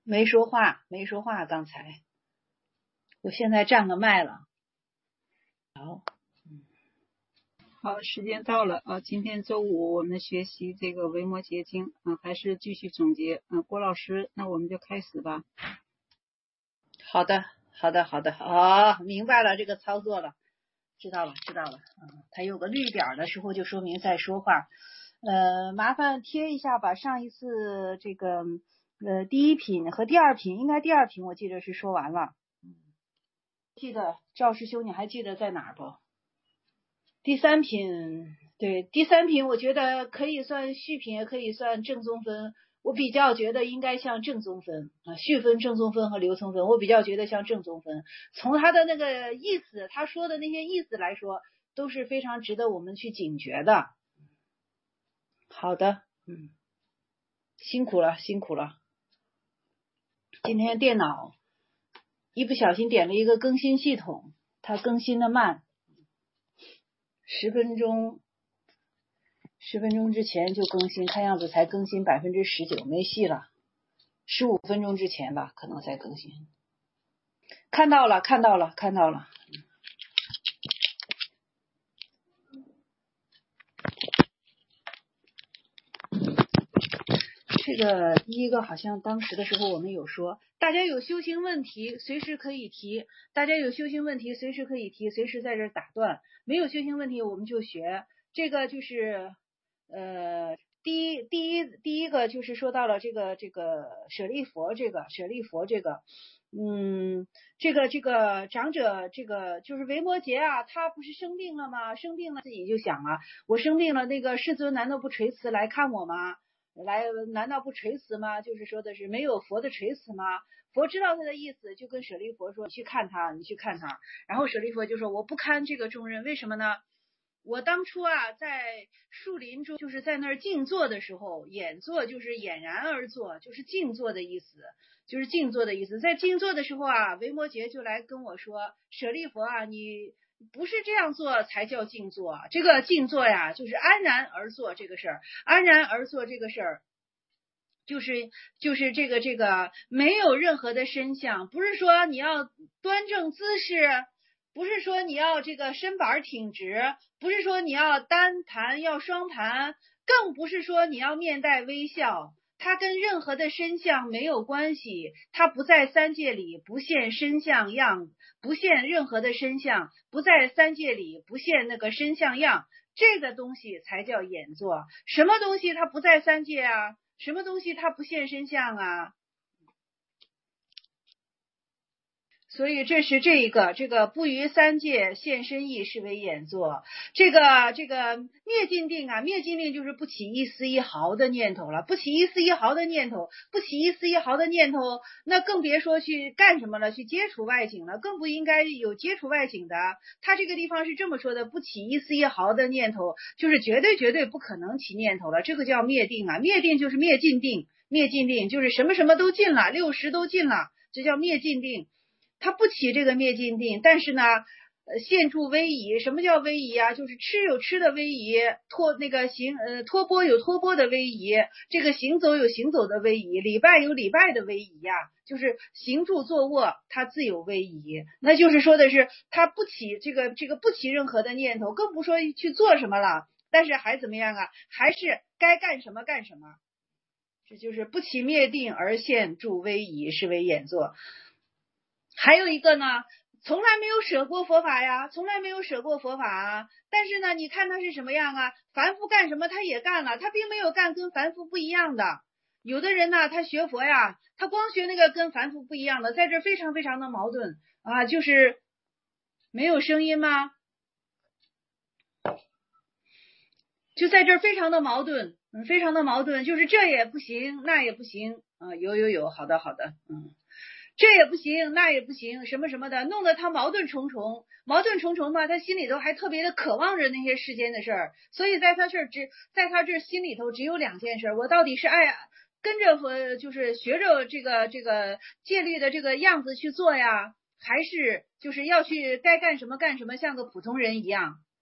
没说话，没说话。刚才，我现在占个麦了。 好，时间到了啊！今天周五我们学习这个维摩诘经还是继续总结郭老师，那我们就开始吧。 好的，明白了这个操作了，知道了。它有个绿点的时候就说明在说话。麻烦贴一下吧。上一次这个第一品和第二品，应该第二品我记得是说完了。记得赵师兄你还记得在哪儿不？第三品，对，第三品我觉得可以算续品，也可以算正宗分。我比较觉得应该像正宗分续分、正宗分和流通分，我比较觉得像正宗分。从他的那个意思，他说的那些意思来说，都是非常值得我们去警觉的。好的，辛苦了。今天电脑一不小心点了一个更新系统，它更新的慢，10分钟之前就更新，看样子才更新19%，没戏了。15分钟之前吧，可能才更新。看到了。这个第一个好像当时的时候我们有说，大家有修行问题随时可以提，随时在这打断。没有修行问题我们就学。这个就是第一个就是说到了这个舍利佛这个这个长者，这个就是维摩诘啊，他不是生病了吗？生病了自己就想啊，我生病了，那个世尊难道不垂慈来看我吗？难道不垂慈吗？就是说的是没有佛的垂慈吗？佛知道他的意思，就跟舍利佛说，你去看他。然后舍利佛就说，我不堪这个重任，为什么呢？我当初啊，在树林中，就是在那儿静坐的时候，演坐就是俨然而坐，就是静坐的意思，在静坐的时候啊，维摩诘就来跟我说，舍利弗啊，你不是这样做才叫静坐，这个静坐呀，就是安然而坐这个事儿，就是这个没有任何的身相，不是说你要端正姿势，不是说你要这个身板挺直，不是说你要单盘要双盘，更不是说你要面带微笑，它跟任何的身相没有关系，它不在三界里，不现身相样，不现任何的身相，不在三界里，不现那个身相样，这个东西才叫演坐。什么东西它不在三界啊？什么东西它不现身相啊？所以这是这个不于三界现身意是为演坐。这个灭尽定啊，灭尽定就是不起一丝一毫的念头了，不起一丝一毫的念头，那更别说去干什么了，去接触外境了，更不应该有接触外境的。他这个地方是这么说的，不起一丝一毫的念头，就是绝对不可能起念头了，这个叫灭定啊。灭定就是灭尽定，就是什么都尽了，60都尽了，这叫灭尽定。他不起这个灭尽定，但是呢现住威仪。什么叫威仪啊？就是吃有吃的威仪，托钵有托钵的威仪，这个行走有行走的威仪，礼拜有礼拜的威仪呀，就是行住坐卧他自有威仪。那就是说的是他不起这个不起任何的念头，更不说去做什么了，但是还怎么样啊？还是该干什么干什么。这就是不起灭定而现住威仪，是为演坐。还有一个呢，从来没有舍过佛法呀，但是呢，你看他是什么样啊？凡夫干什么他也干了，他并没有干跟凡夫不一样的。有的人呢，他学佛呀，他光学那个跟凡夫不一样的，在这非常的矛盾啊，就是没有声音吗？就在这非常的矛盾，就是这也不行，那也不行啊，有，好的，这也不行，那也不行，什么的，弄得他矛盾重重嘛，他心里头还特别的渴望着那些世间的事儿，所以在他这心里头只有2件事，我到底是爱跟着就是学着这个戒律的这个样子去做呀，还是就是要去该干什么干什么，像个普通人一样。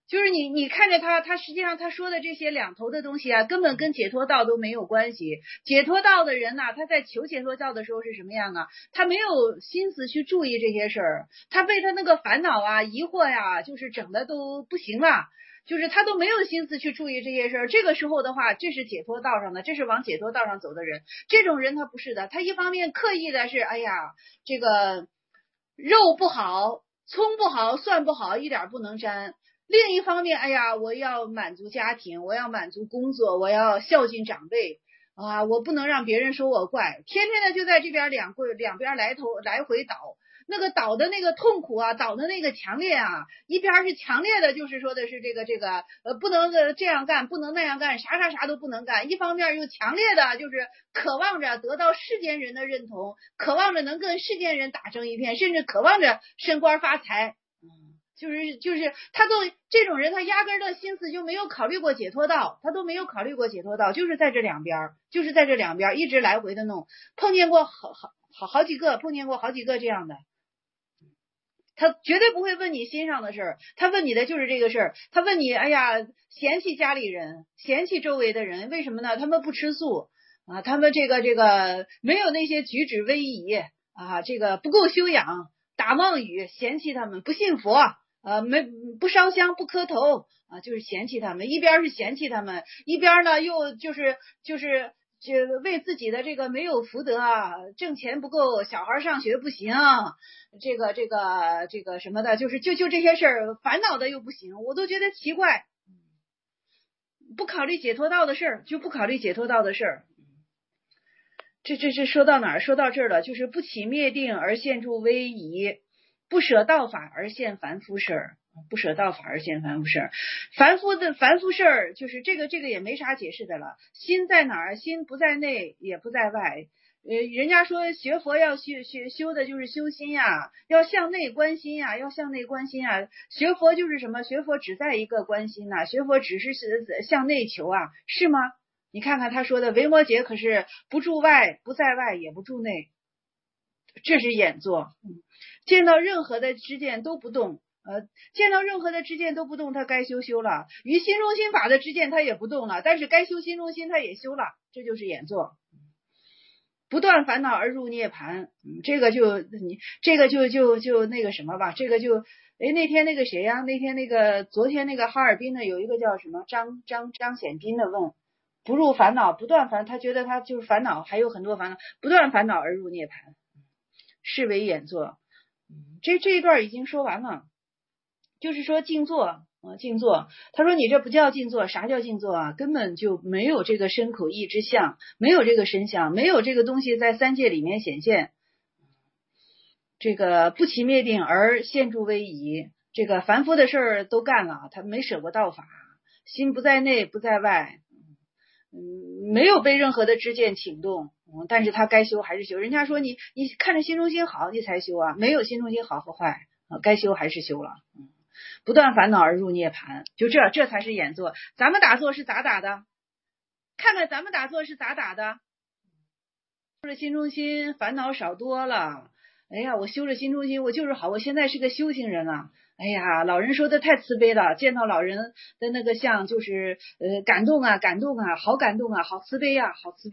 就是你看着他实际上他说的这些两头的东西啊，根本跟解脱道都没有关系。解脱道的人呐，他在求解脱道的时候是什么样啊？他没有心思去注意这些事儿，他被他那个烦恼啊、疑惑呀，就是整的都不行了。就是他都没有心思去注意这些事儿，这个时候的话，这是解脱道上的，这是往解脱道上走的人。这种人他不是的，他一方面刻意的是，哎呀，这个肉不好，葱不好，蒜不好，一点不能沾。另一方面，哎呀，我要满足家庭，我要满足工作，我要孝敬长辈啊，我不能让别人说我怪，天天的就在这边两边来回倒。那个倒的那个痛苦啊，倒的那个强烈啊，一边是强烈的，就是说的是这个不能这样干，不能那样干，啥都不能干。一方面又强烈的就是渴望着得到世间人的认同，渴望着能跟世间人打成一片，甚至渴望着升官发财。就是他都这种人，他压根的心思就没有考虑过解脱道，他都没有考虑过解脱道，就是在这两边一直来回的弄，碰见过好几个这样的。他绝对不会问你心上的事儿，他问你的就是这个事儿。他问你，哎呀，嫌弃家里人，嫌弃周围的人，为什么呢？他们不吃素啊，他们这个没有那些举止威仪啊，这个不够修养，打妄语，嫌弃他们，不信佛，不烧香，不磕头啊，就是嫌弃他们。一边是嫌弃他们，一边呢又就是为自己的这个没有福德啊，挣钱不够，小孩上学不行，这个什么的，就这些事儿烦恼的又不行，我都觉得奇怪，不考虑解脱道的事儿，就不考虑解脱道的事儿。这说到哪儿？说到这儿了，就是不起灭定而现诸威仪，不舍道法而现凡夫事儿。不舍道法而现凡夫事儿，凡夫事儿就是这个也没啥解释的了。心在哪儿？心不在内，也不在外。人家说学佛要修的就是修心呀，要向内观心呀，学佛就是什么？学佛只在一个观心呐，学佛只是向内求啊，是吗？你看看他说的维摩诘可是不住外，不在外，也不住内，这是演作。见到任何的知见都不动。见到任何的知见都不动，他该修了。于心中心法的知见他也不动了，但是该修心中心他也修了，这就是演作。不断烦恼而入涅盘，这个就那个什么吧，这个就那天那个谁呀，昨天那个哈尔滨的有一个叫什么张显斌的问，不入烦恼，不断烦，他觉得他就是烦恼，还有很多烦恼，不断烦恼而入涅盘，是为演作。这一段已经说完了。就是说静坐，他说你这不叫静坐，啥叫静坐啊？根本就没有这个身口意之相，没有这个身相，没有这个东西在三界里面显现。这个不起灭定而现诸威仪，这个凡夫的事儿都干了，他没舍过道法，心不在内不在外，没有被任何的知见请动，但是他该修还是修。人家说你看着心中心好你才修啊，没有心中心好和坏，该修还是修了。不断烦恼而入涅盘，就这才是演作。咱们打坐是咋打的？看看咱们打坐是咋打的？修了心中心，烦恼少多了。哎呀，我修了心中心，我就是好，我现在是个修行人了。哎呀，老人说的太慈悲了，见到老人的那个像就是感动啊，好感动啊，好慈悲啊。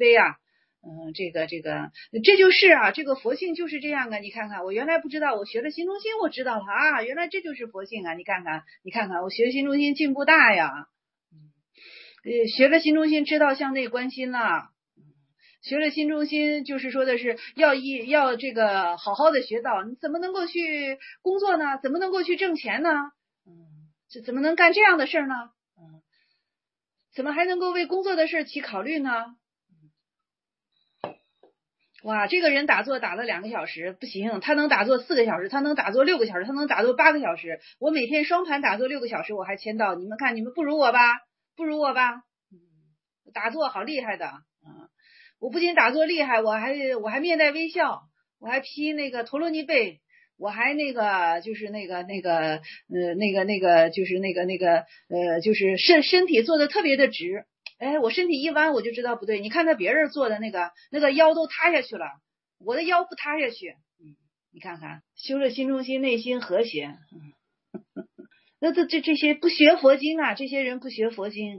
这就是啊，这个佛性就是这样啊！你看看，我原来不知道，我学了心中心，我知道了啊，原来这就是佛性啊！你看看，我学心中心进步大呀！学了心中心，知道向内观心了。学了心中心，就是说的是要这个好好的学道，你怎么能够去工作呢？怎么能够去挣钱呢？这怎么能干这样的事呢？怎么还能够为工作的事起考虑呢？哇，这个人打坐打了2个小时不行，他能打坐4个小时，他能打坐6个小时，他能打坐8个小时。我每天双盘打坐6个小时，我还签到。你们看，你们不如我吧？打坐好厉害的我不仅打坐厉害，我还面带微笑，我还披那个陀罗尼被，我还就是身体做的特别的直。哎，我身体一弯我就知道不对。你看他别人做的那个腰都塌下去了，我的腰不塌下去。你看看，修了心中心，内心和谐。 那这些不学佛经啊，这些人不学佛经。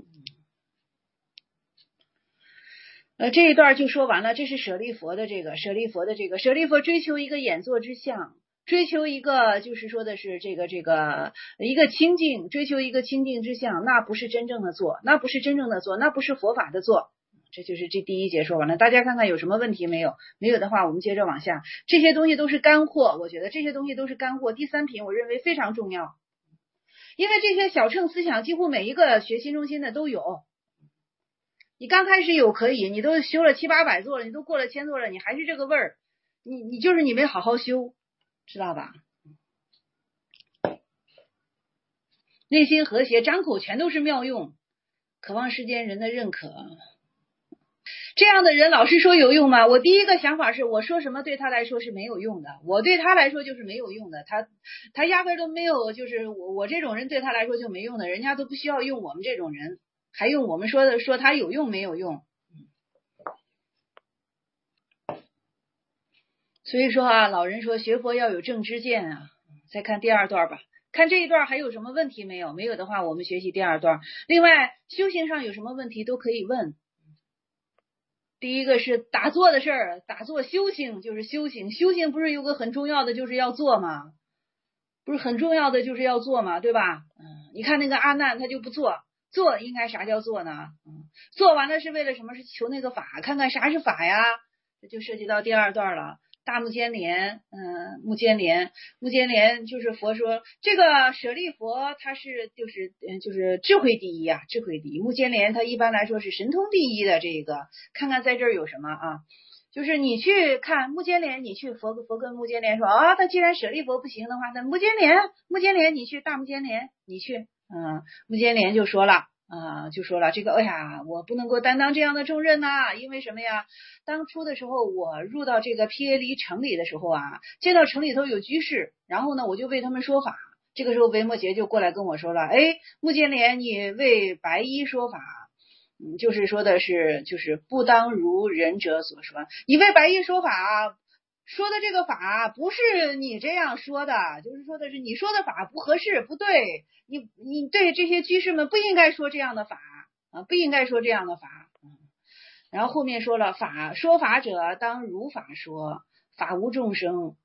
这一段就说完了，这是舍利佛的这个舍利佛追求一个眼作之相，追求一个就是说的是这个一个清净，追求一个清净之相，那不是真正的做，那不是佛法的做。这就是这第一节说完了，大家看看有什么问题没有？没有的话，我们接着往下。这些东西都是干货，我觉得这些东西都是干货。第三品我认为非常重要，因为这些小乘思想几乎每一个学新中心的都有。你刚开始有可以，你都修了700、800座了，你都过了1000座了，你还是这个味儿，你就是你没好好修，知道吧？内心和谐，张口全都是妙用，渴望世间人的认可。这样的人老师说有用吗？我第一个想法是，我说什么对他来说是没有用的，我对他来说就是没有用的，他压根都没有，就是我这种人对他来说就没用的，人家都不需要用我们这种人，还用我们说他有用没有用。所以说啊，老人说学佛要有正知见啊。再看第二段吧，看这一段还有什么问题没有？没有的话，我们学习第二段。另外，修行上有什么问题都可以问。第一个是打坐的事儿，打坐修行就是修行，修行不是有个很重要的就是要做吗？不是很重要的就是要做嘛，对吧？你看那个阿难他就不做，做应该啥叫做呢？做完了是为了什么？是求那个法，看看啥是法呀？这就涉及到第二段了。大目犍连，目犍连就是佛说这个舍利佛他是就是智慧第一啊，智慧第一。目犍连他一般来说是神通第一的这个，看看在这儿有什么啊？就是你去看目犍连，你去佛跟目犍连说啊，他既然舍利佛不行的话，那目犍连你去，大目犍连你去，目犍连就说了。这个，哎呀，我不能够担当这样的重任呐，因为什么呀？当初的时候，我入到这个毗耶离城里的时候啊，见到城里头有居士，然后呢，我就为他们说法。这个时候，维摩诘就过来跟我说了，哎，目犍连，你为白衣说法，就是说的是，就是不当如人者所说，你为白衣说法。说的这个法不是你这样说的，就是说的是你说的法不合适，不对，你对这些居士们不应该说这样的法啊，不应该说这样的法。然后后面说了说法者当如法说，法无众生。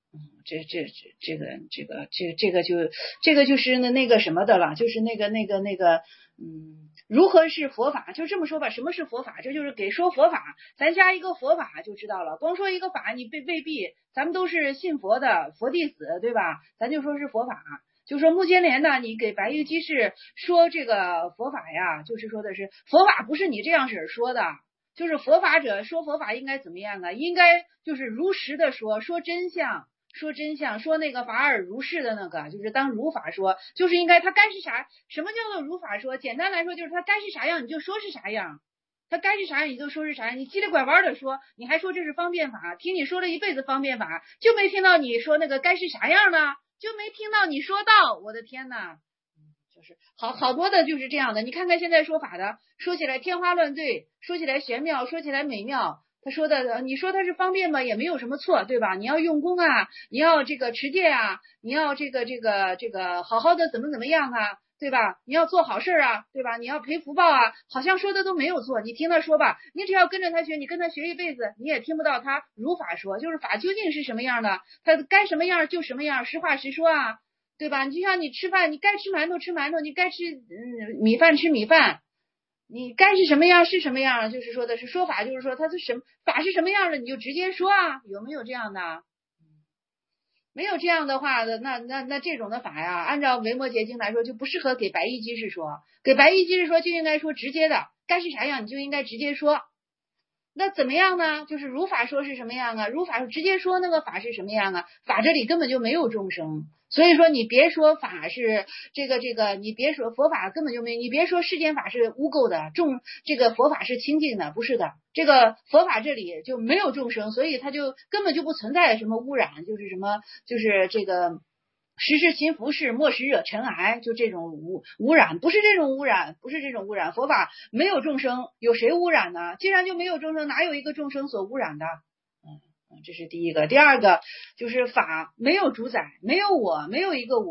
这个就是那个什么的了，就是那个如何是佛法？就这么说吧，什么是佛法？这就是给说佛法，咱加一个佛法就知道了。光说一个法，你未必，咱们都是信佛的佛弟子，对吧？咱就说是佛法。就说目犍连呢，你给白衣居士说这个佛法呀，就是说的是佛法不是你这样式说的，就是佛法者说佛法应该怎么样啊？应该就是如实的说真相。说那个法尔如是的那个，就是当如法说，就是应该他该是啥？什么叫做如法说？简单来说，就是他该是啥样你就说是啥样，他该是啥样你就说是啥样。你叽里拐弯的说，你还说这是方便法，听你说了一辈子方便法，就没听到你说那个该是啥样呢？就没听到你说到，我的天哪！就是好多的就是这样的。你看看现在说法的，说起来天花乱坠，说起来玄妙，说起来美妙。他说的，你说他是方便吧，也没有什么错，对吧？你要用功啊，你要这个持戒啊，你要这个好好的怎么样啊，对吧？你要做好事啊，对吧？你要赔福报啊，好像说的都没有错。你听他说吧，你只要跟着他学，你跟他学一辈子，你也听不到他如法说，就是法究竟是什么样的，他该什么样就什么样，实话实说啊，对吧？你就像你吃饭，你该吃馒头吃馒头，你该吃米饭吃米饭。你该是什么样是什么样，就是说的是说法，就是说它是法是什么样的，你就直接说啊，有没有这样的？没有这样的话的，那这种的法呀，按照维摩诘经来说，就不适合给白衣居士说，给白衣居士说就应该说直接的，该是啥样你就应该直接说。那怎么样呢？就是如法说是什么样啊？如法直接说那个法是什么样啊？法这里根本就没有众生，所以说你别说法是这个，你别说佛法根本就没，你别说世间法是污垢的，这个佛法是清净的，不是的，这个佛法这里就没有众生，所以它就根本就不存在什么污染，就是什么就是这个。时时勤拂拭，莫使惹尘埃，就这种污染，不是这种污染，佛法没有众生，有谁污染呢？既然就没有众生，哪有一个众生所污染的？这是第一个。第二个就是法没有主宰，没有我，没有一个我，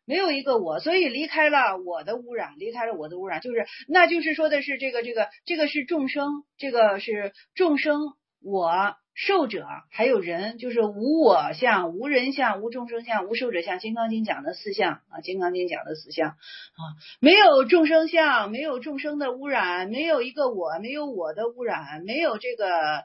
没有一个我，所以离开了我的污染，就是那就是说的是这个是众生，这个是众生我受者还有人，就是无我相、无人相、无众生相、无受者相，金刚经讲的四相啊，金刚经讲的四相啊，没有众生相，没有众生的污染，没有一个我，没有我的污染，没有这个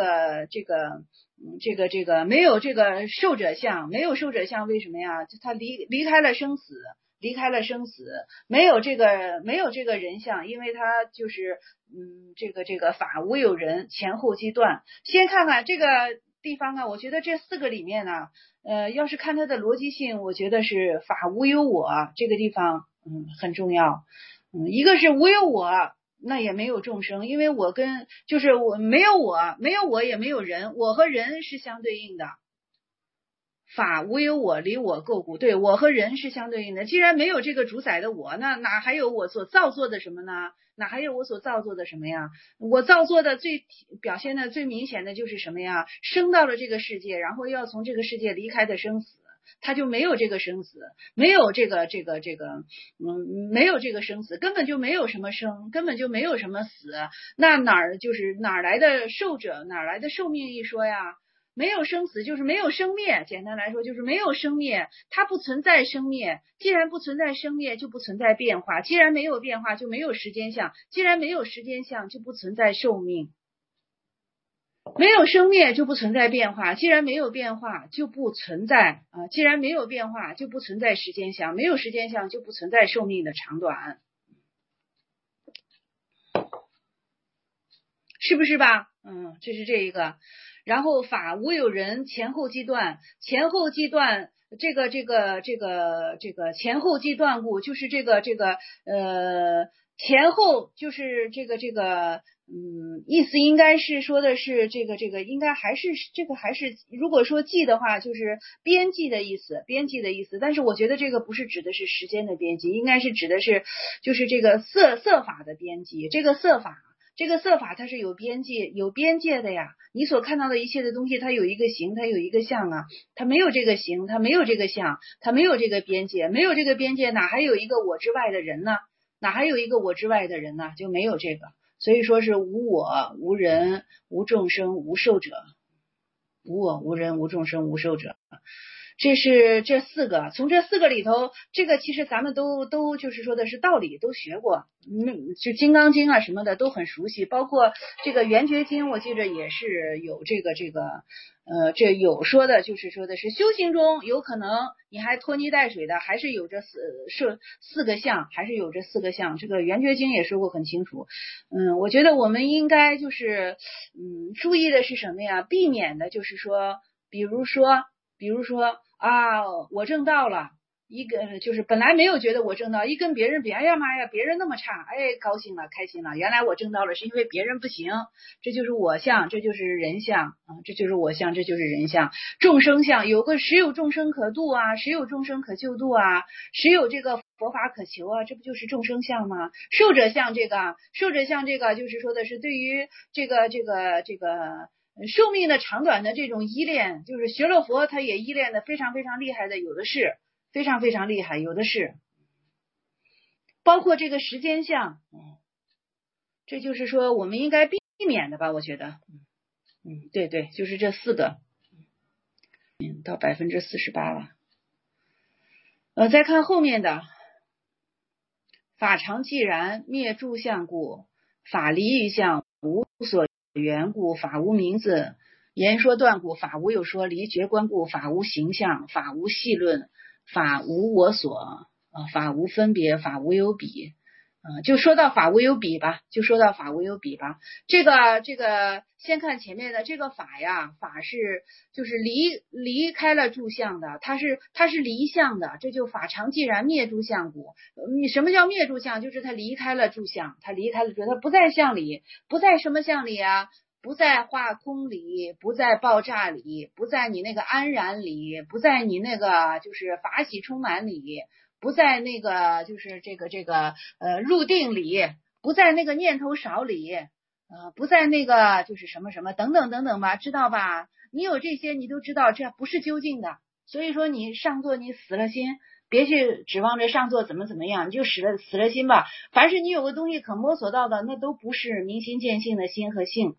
没有这个受者相，没有受者相，为什么呀？他离开了生死，没有这个人相，因为他就是这个法无有人，前后即断。先看看这个地方啊，我觉得这四个里面呢，要是看它的逻辑性，我觉得是法无有我这个地方很重要。一个是无有我。那也没有众生，因为我就是我没有我也没有人，我和人是相对应的。法无有我，离我构故，对，我和人是相对应的。既然没有这个主宰的我，那哪还有我所造作的什么呢？哪还有我所造作的什么呀？我造作的表现的最明显的就是什么呀？生到了这个世界，然后要从这个世界离开的生死。他就没有这个生死，没有这个没有这个生死，根本就没有什么生，根本就没有什么死，那哪来的寿者，哪来的寿命一说呀？没有生死就是没有生灭，简单来说就是没有生灭，它不存在生灭，既然不存在生灭，就不存在变化，既然没有变化，就没有时间相，既然没有时间相，就不存在寿命。没有生灭就不存在变化，既然没有变化就不存在既然没有变化就不存在时间相，没有时间相就不存在寿命的长短，是不是吧？这是这一个。然后法无有人，前后即断，前后即断，这个前后即断故，就是前后就是意思应该是说的是应该还是如果说记的话，就是边际的意思，但是我觉得这个不是指的是时间的边际，应该是指的是就是这个色法的边际，这个色法它是有边界的呀，你所看到的一切的东西，它有一个形，它有一个相啊，它没有这个形，它没有这个相，它没有这个边界，没有这个边界，哪还有一个我之外的人呢？就没有这个。所以说是无我、无人、无众生、无寿者，无我、无人、无众生、无寿者。这是这四个，从这四个里头，这个其实咱们都就是说的是道理都学过，就金刚经啊什么的都很熟悉，包括这个圆觉经，我记着也是有这有说的，就是说的是修行中有可能你还拖泥带水的，还是有这四个相，这个圆觉经也说过很清楚。我觉得我们应该就是注意的是什么呀？避免的就是说，比如说我证道了，一个就是本来没有觉得我证道，一跟别人比，哎呀妈呀，别人那么差，哎，高兴了，开心了，原来我证道了是因为别人不行，这就是我相，这就是人相这就是我相，这就是人相。众生相时有众生可度啊，时有众生可救度啊，时有这个佛法可求啊，这不就是众生相吗？寿者相这个就是说的是对于这个寿命的长短的这种依恋，就是学了佛他也依恋的非常非常厉害的，有的是非常非常厉害，有的是包括这个时间相这就是说我们应该避免的吧，我觉得对，就是这四个到48%了。再看后面的法常寂然，灭诸相故，法离于相，无所缘故，法无名字，言说断故，法无有说，离觉观故，法无形象，法无细论，法无我所法无分别，法无有比就说到法无有比吧，这个先看前面的这个法呀，法是就是离开了诸相的，它是离相的，这就法常寂然，灭诸相故。什么叫灭诸相？就是它离开了诸相，它不在相里，不在什么相里啊？不在化空里，不在爆炸里，不在你那个安然里，不在你那个就是法喜充满里，不在那个就是入定里，不在那个念头少里不在那个就是什么什么等等等等吧，知道吧？你有这些你都知道，这不是究竟的， 所以说你上座你死了心，别去指望着上座怎么样，你就死了心吧。凡是你有个东西可摸索到的，那都不是明心见性的心和性。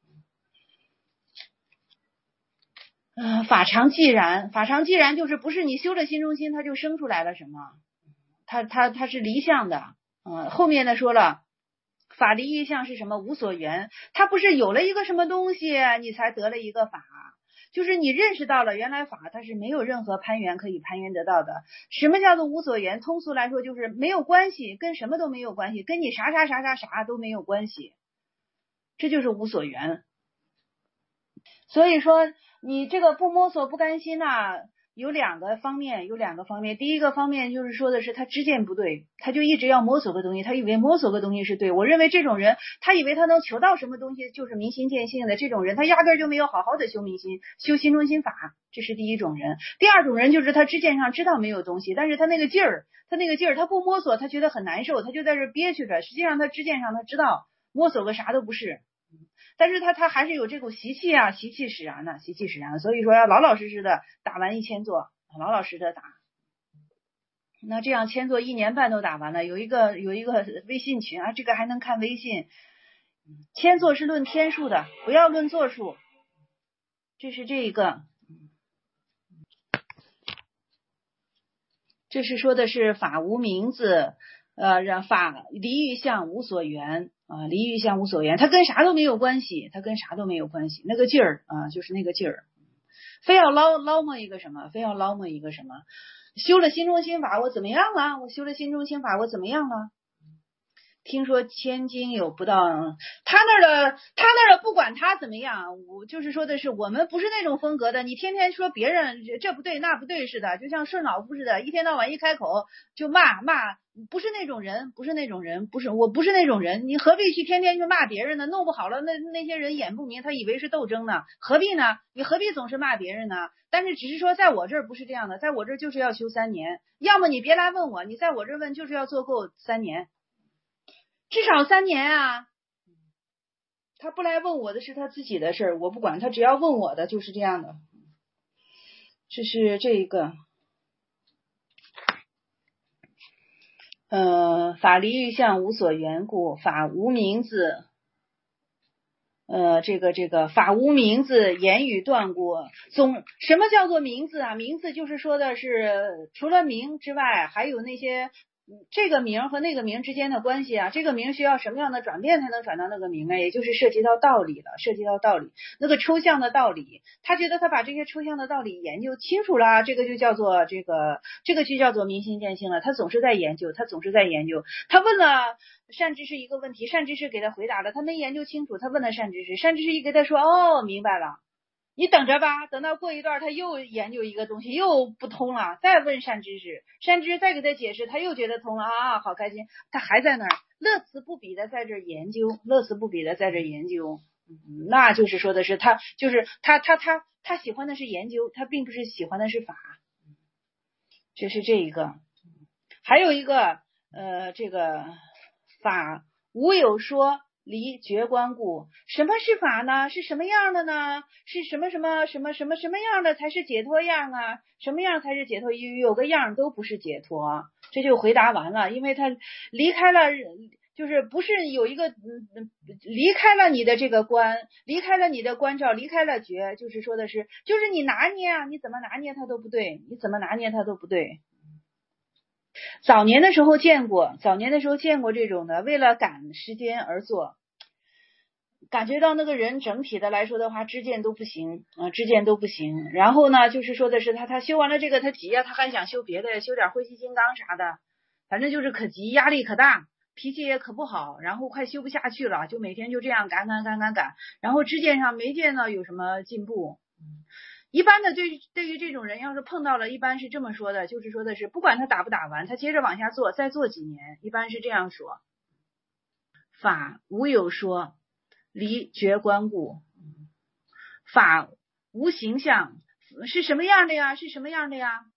法常寂然，法常寂然就是不是你修了心中心，它就生出来了什么，它是离相的。后面的说了，法离异相是什么？无所缘，它不是有了一个什么东西，你才得了一个法，就是你认识到了原来法它是没有任何攀缘可以攀缘得到的。什么叫做无所缘？通俗来说就是没有关系，跟什么都没有关系，跟你啥都没有关系，这就是无所缘。所以说你这个不摸索不甘心有两个方面。第一个方面就是说的是他知见不对，他就一直要摸索个东西，他以为摸索个东西是对。我认为这种人，他以为他能求到什么东西就是明心见性的，这种人他压根就没有好好的修明心，修心中心法，这是第一种人。第二种人就是他知见上知道没有东西，但是他那个劲儿他不摸索，他觉得很难受，他就在这憋屈着，实际上他知见上他知道摸索个啥都不是，但是他还是有这股习气使然的，所以说要老老实实的打完1000座，老老实实的打。那这样1000座1年半都打完了，有一个微信群这个还能看微信。1000座是论天数的，不要论座数，这是这一个。这是说的是法无名字，法离欲相无所缘离欲相无所缘，它跟啥都没有关系，那个劲儿就是那个劲儿，非要捞摸一个什么，修了心中心法我怎么样了？听说千金有不到，他那儿的不管他怎么样，我就是说的是我们不是那种风格的，你天天说别人这不对那不对似的，就像顺老夫似的，一天到晚一开口就骂，不是那种人，我不是那种人，你何必去天天去骂别人呢？弄不好了那些人眼不明，他以为是斗争呢，何必呢？你何必总是骂别人呢？但是只是说在我这儿不是这样的，在我这儿就是要修3年，要么你别来问我，你在我这儿问就是要做够3年，至少3年他不来问我的是他自己的事儿，我不管，他只要问我的就是这样的。这是这一个法离欲相无所缘故，法无名字这个法无名字，言语断故。什么叫做名字名字就是说的是除了名之外还有那些这个名和那个名之间的关系这个名需要什么样的转变才能转到那个名也就是涉及到道理了，那个抽象的道理，他觉得他把这些抽象的道理研究清楚了，这个就叫做这个就叫做明心见性了。他总是在研究，他问了善知识一个问题，善知识给他回答了，他没研究清楚，他问了善知识，善知识一给他说明白了，你等着吧，等到过一段他又研究一个东西又不通了，再问善知识，再给他解释，他又觉得通了好开心，他还在那儿乐此不彼的在这研究，那就是说的是他喜欢的是研究，他并不是喜欢的是法。这是这一个。还有一个这个法无有说离觉观故。什么是法呢？是什么样的呢？是什么样的才是解脱样什么样才是解脱？有个样都不是解脱。这就回答完了，因为他离开了，就是不是有一个离开了你的这个观，离开了你的观照，离开了觉，就是说的是就是你拿捏你怎么拿捏它都不对，早年的时候见过这种的，为了赶时间而做，感觉到那个人整体的来说的话知见都不行。然后呢就是说的是他修完了这个他急他还想修别的，修点慧气金刚啥的，反正就是可急，压力可大，脾气也可不好，然后快修不下去了，就每天就这样赶，然后知见上没见到有什么进步。一般的对于这种人要是碰到了，一般是这么说的，就是说的是不管他打不打完，他接着往下做，再做几年，一般是这样说。法无有说离觉观故，法无形象，是什么样的呀？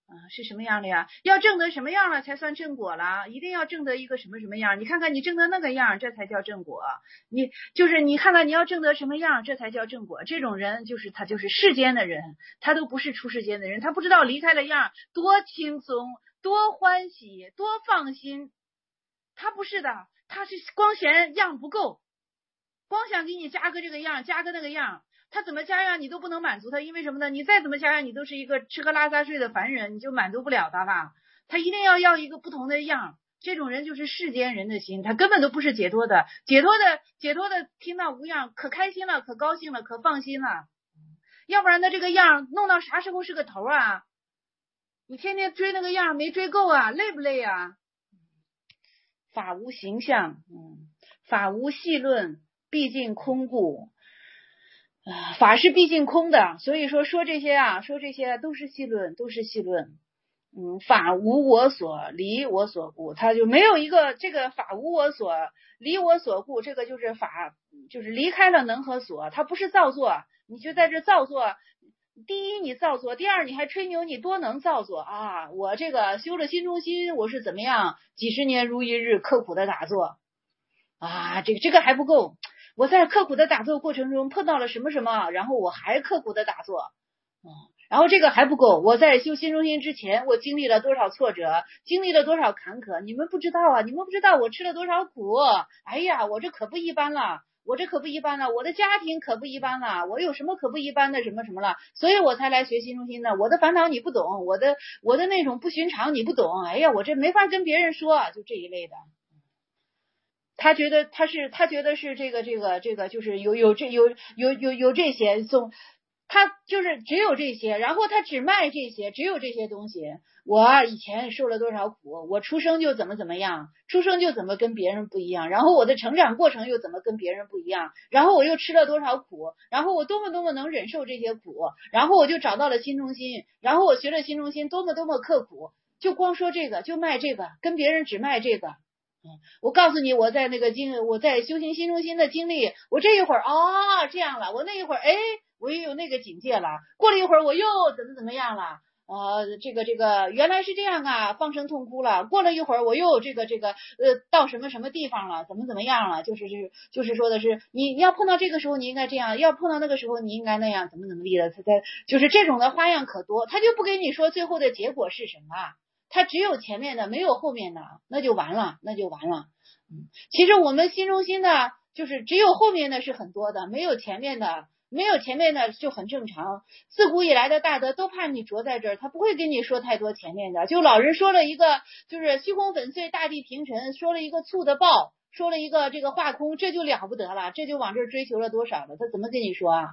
是什么样的呀？要证得什么样了才算正果了？一定要证得一个什么什么样？你看看你证得那个样，这才叫正果。你看看你要证得什么样，这才叫正果。这种人他就是世间的人，他都不是出世间的人，他不知道离开了样多轻松、多欢喜、多放心。他不是的，他是光嫌样不够，光想给你加个这个样，加个那个样。他怎么加样你都不能满足他，因为什么呢？你再怎么加样，你都是一个吃喝拉撒睡的凡人，你就满足不了他吧。他一定要一个不同的样。这种人就是世间人的心，他根本都不是解脱的。解脱的听到无样，可开心了，可高兴了，可放心了。要不然他这个样弄到啥时候是个头啊？你天天追那个样没追够啊，累不累啊？法无形象，法无细论，毕竟空故。法是毕竟空的，所以说这些都是细论，都是细论。法无我所，离我所故，它就没有一个这个法无我所，离我所故，这个就是法，就是离开了能和所，它不是造作，你就在这造作。第一你造作，第二你还吹牛你多能造作啊！我这个修了心中心，我是怎么样几十年如一日刻苦的打坐啊，这个还不够。我在刻苦的打坐过程中碰到了什么什么，然后我还刻苦的打坐，然后这个还不够。我在修心中心之前，我经历了多少挫折，经历了多少坎坷，你们不知道啊！你们不知道我吃了多少苦。哎呀，我这可不一般了，我的家庭可不一般了，我有什么可不一般的什么什么了，所以我才来学心中心的。我的烦恼你不懂，我的那种不寻常你不懂。哎呀，我这没法跟别人说，就这一类的。他觉得是这个就是有这些他就是只有这些，然后他只卖这些，只有这些东西。我以前受了多少苦，我出生就怎么样，出生就怎么跟别人不一样，然后我的成长过程又怎么跟别人不一样，然后我又吃了多少苦，然后我多么能忍受这些苦，然后我就找到了心中心，然后我学了心中心多么刻苦，就光说这个，就卖这个，跟别人只卖这个。我告诉你，我在修行心中心的经历，我这一会儿这样了，我那一会儿我又有那个境界了，过了一会儿我又怎么样了，这个原来是这样啊，放声痛哭了，过了一会儿我又到什么地方了，怎么样了，就是说的是你要碰到这个时候你应该这样，要碰到那个时候你应该那样，怎么地的，就是这种的花样可多，他就不给你说最后的结果是什么。它只有前面的没有后面的，那就完了。其实我们心中心的就是只有后面的是很多的，没有前面的就很正常。自古以来的大德都怕你着在这儿，他不会跟你说太多前面的。就老人说了一个就是虚空粉碎大地平沉，说了一个醋的爆，说了一个这个化空，这就了不得了，这就往这儿追求了多少了，他怎么跟你说啊？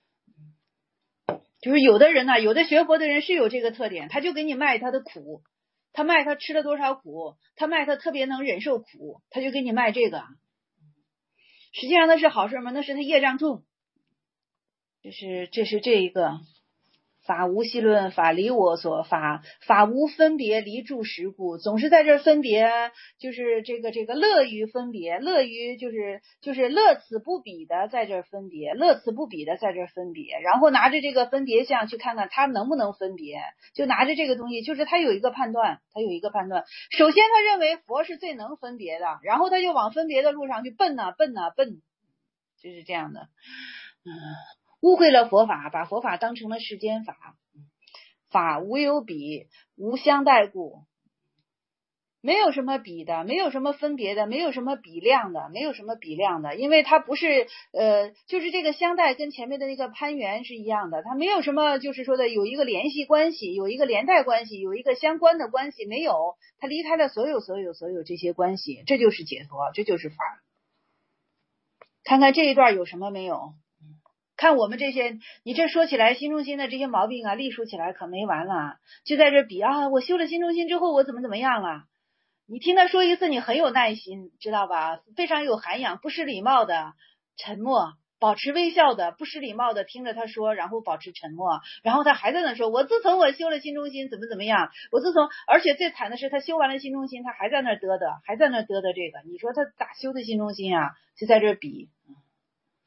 就是有的人呢，有的学佛的人是有这个特点，他就给你卖他的苦，他卖他吃了多少苦，他卖他特别能忍受苦，他就给你卖这个。实际上那是好事吗？那是他业障重。这是这一个法无细论，法离我所，法无分别，离住实故，总是在这分别，就是这个乐于分别，乐于就是乐此不彼的在这分别，乐此不彼的在这分别，然后拿着这个分别相去看看他能不能分别，就拿着这个东西，就是他有一个判断。首先他认为佛是最能分别的，然后他就往分别的路上去奔，就是这样的。误会了佛法，把佛法当成了世间法，法无有比，无相待故，没有什么比的，没有什么分别的，没有什么比量的，因为它不是就是这个相待跟前面的那个攀缘是一样的，它没有什么就是说的有一个联系关系，有一个连带关系，有一个相关的关系，没有，它离开了所有这些关系，这就是解脱，这就是法。看看这一段有什么没有？看我们这些，你这说起来心中心的这些毛病啊，历数起来可没完了，就在这比啊，我修了心中心之后我怎么样了？你听他说一次，你很有耐心，知道吧？非常有涵养，不失礼貌的沉默，保持微笑的，不失礼貌的听着他说，然后保持沉默，然后他还在那说，我自从我修了心中心怎么样，而且最惨的是他修完了心中心，他还在那嘚嘚这个，你说他咋修的心中心啊？就在这比。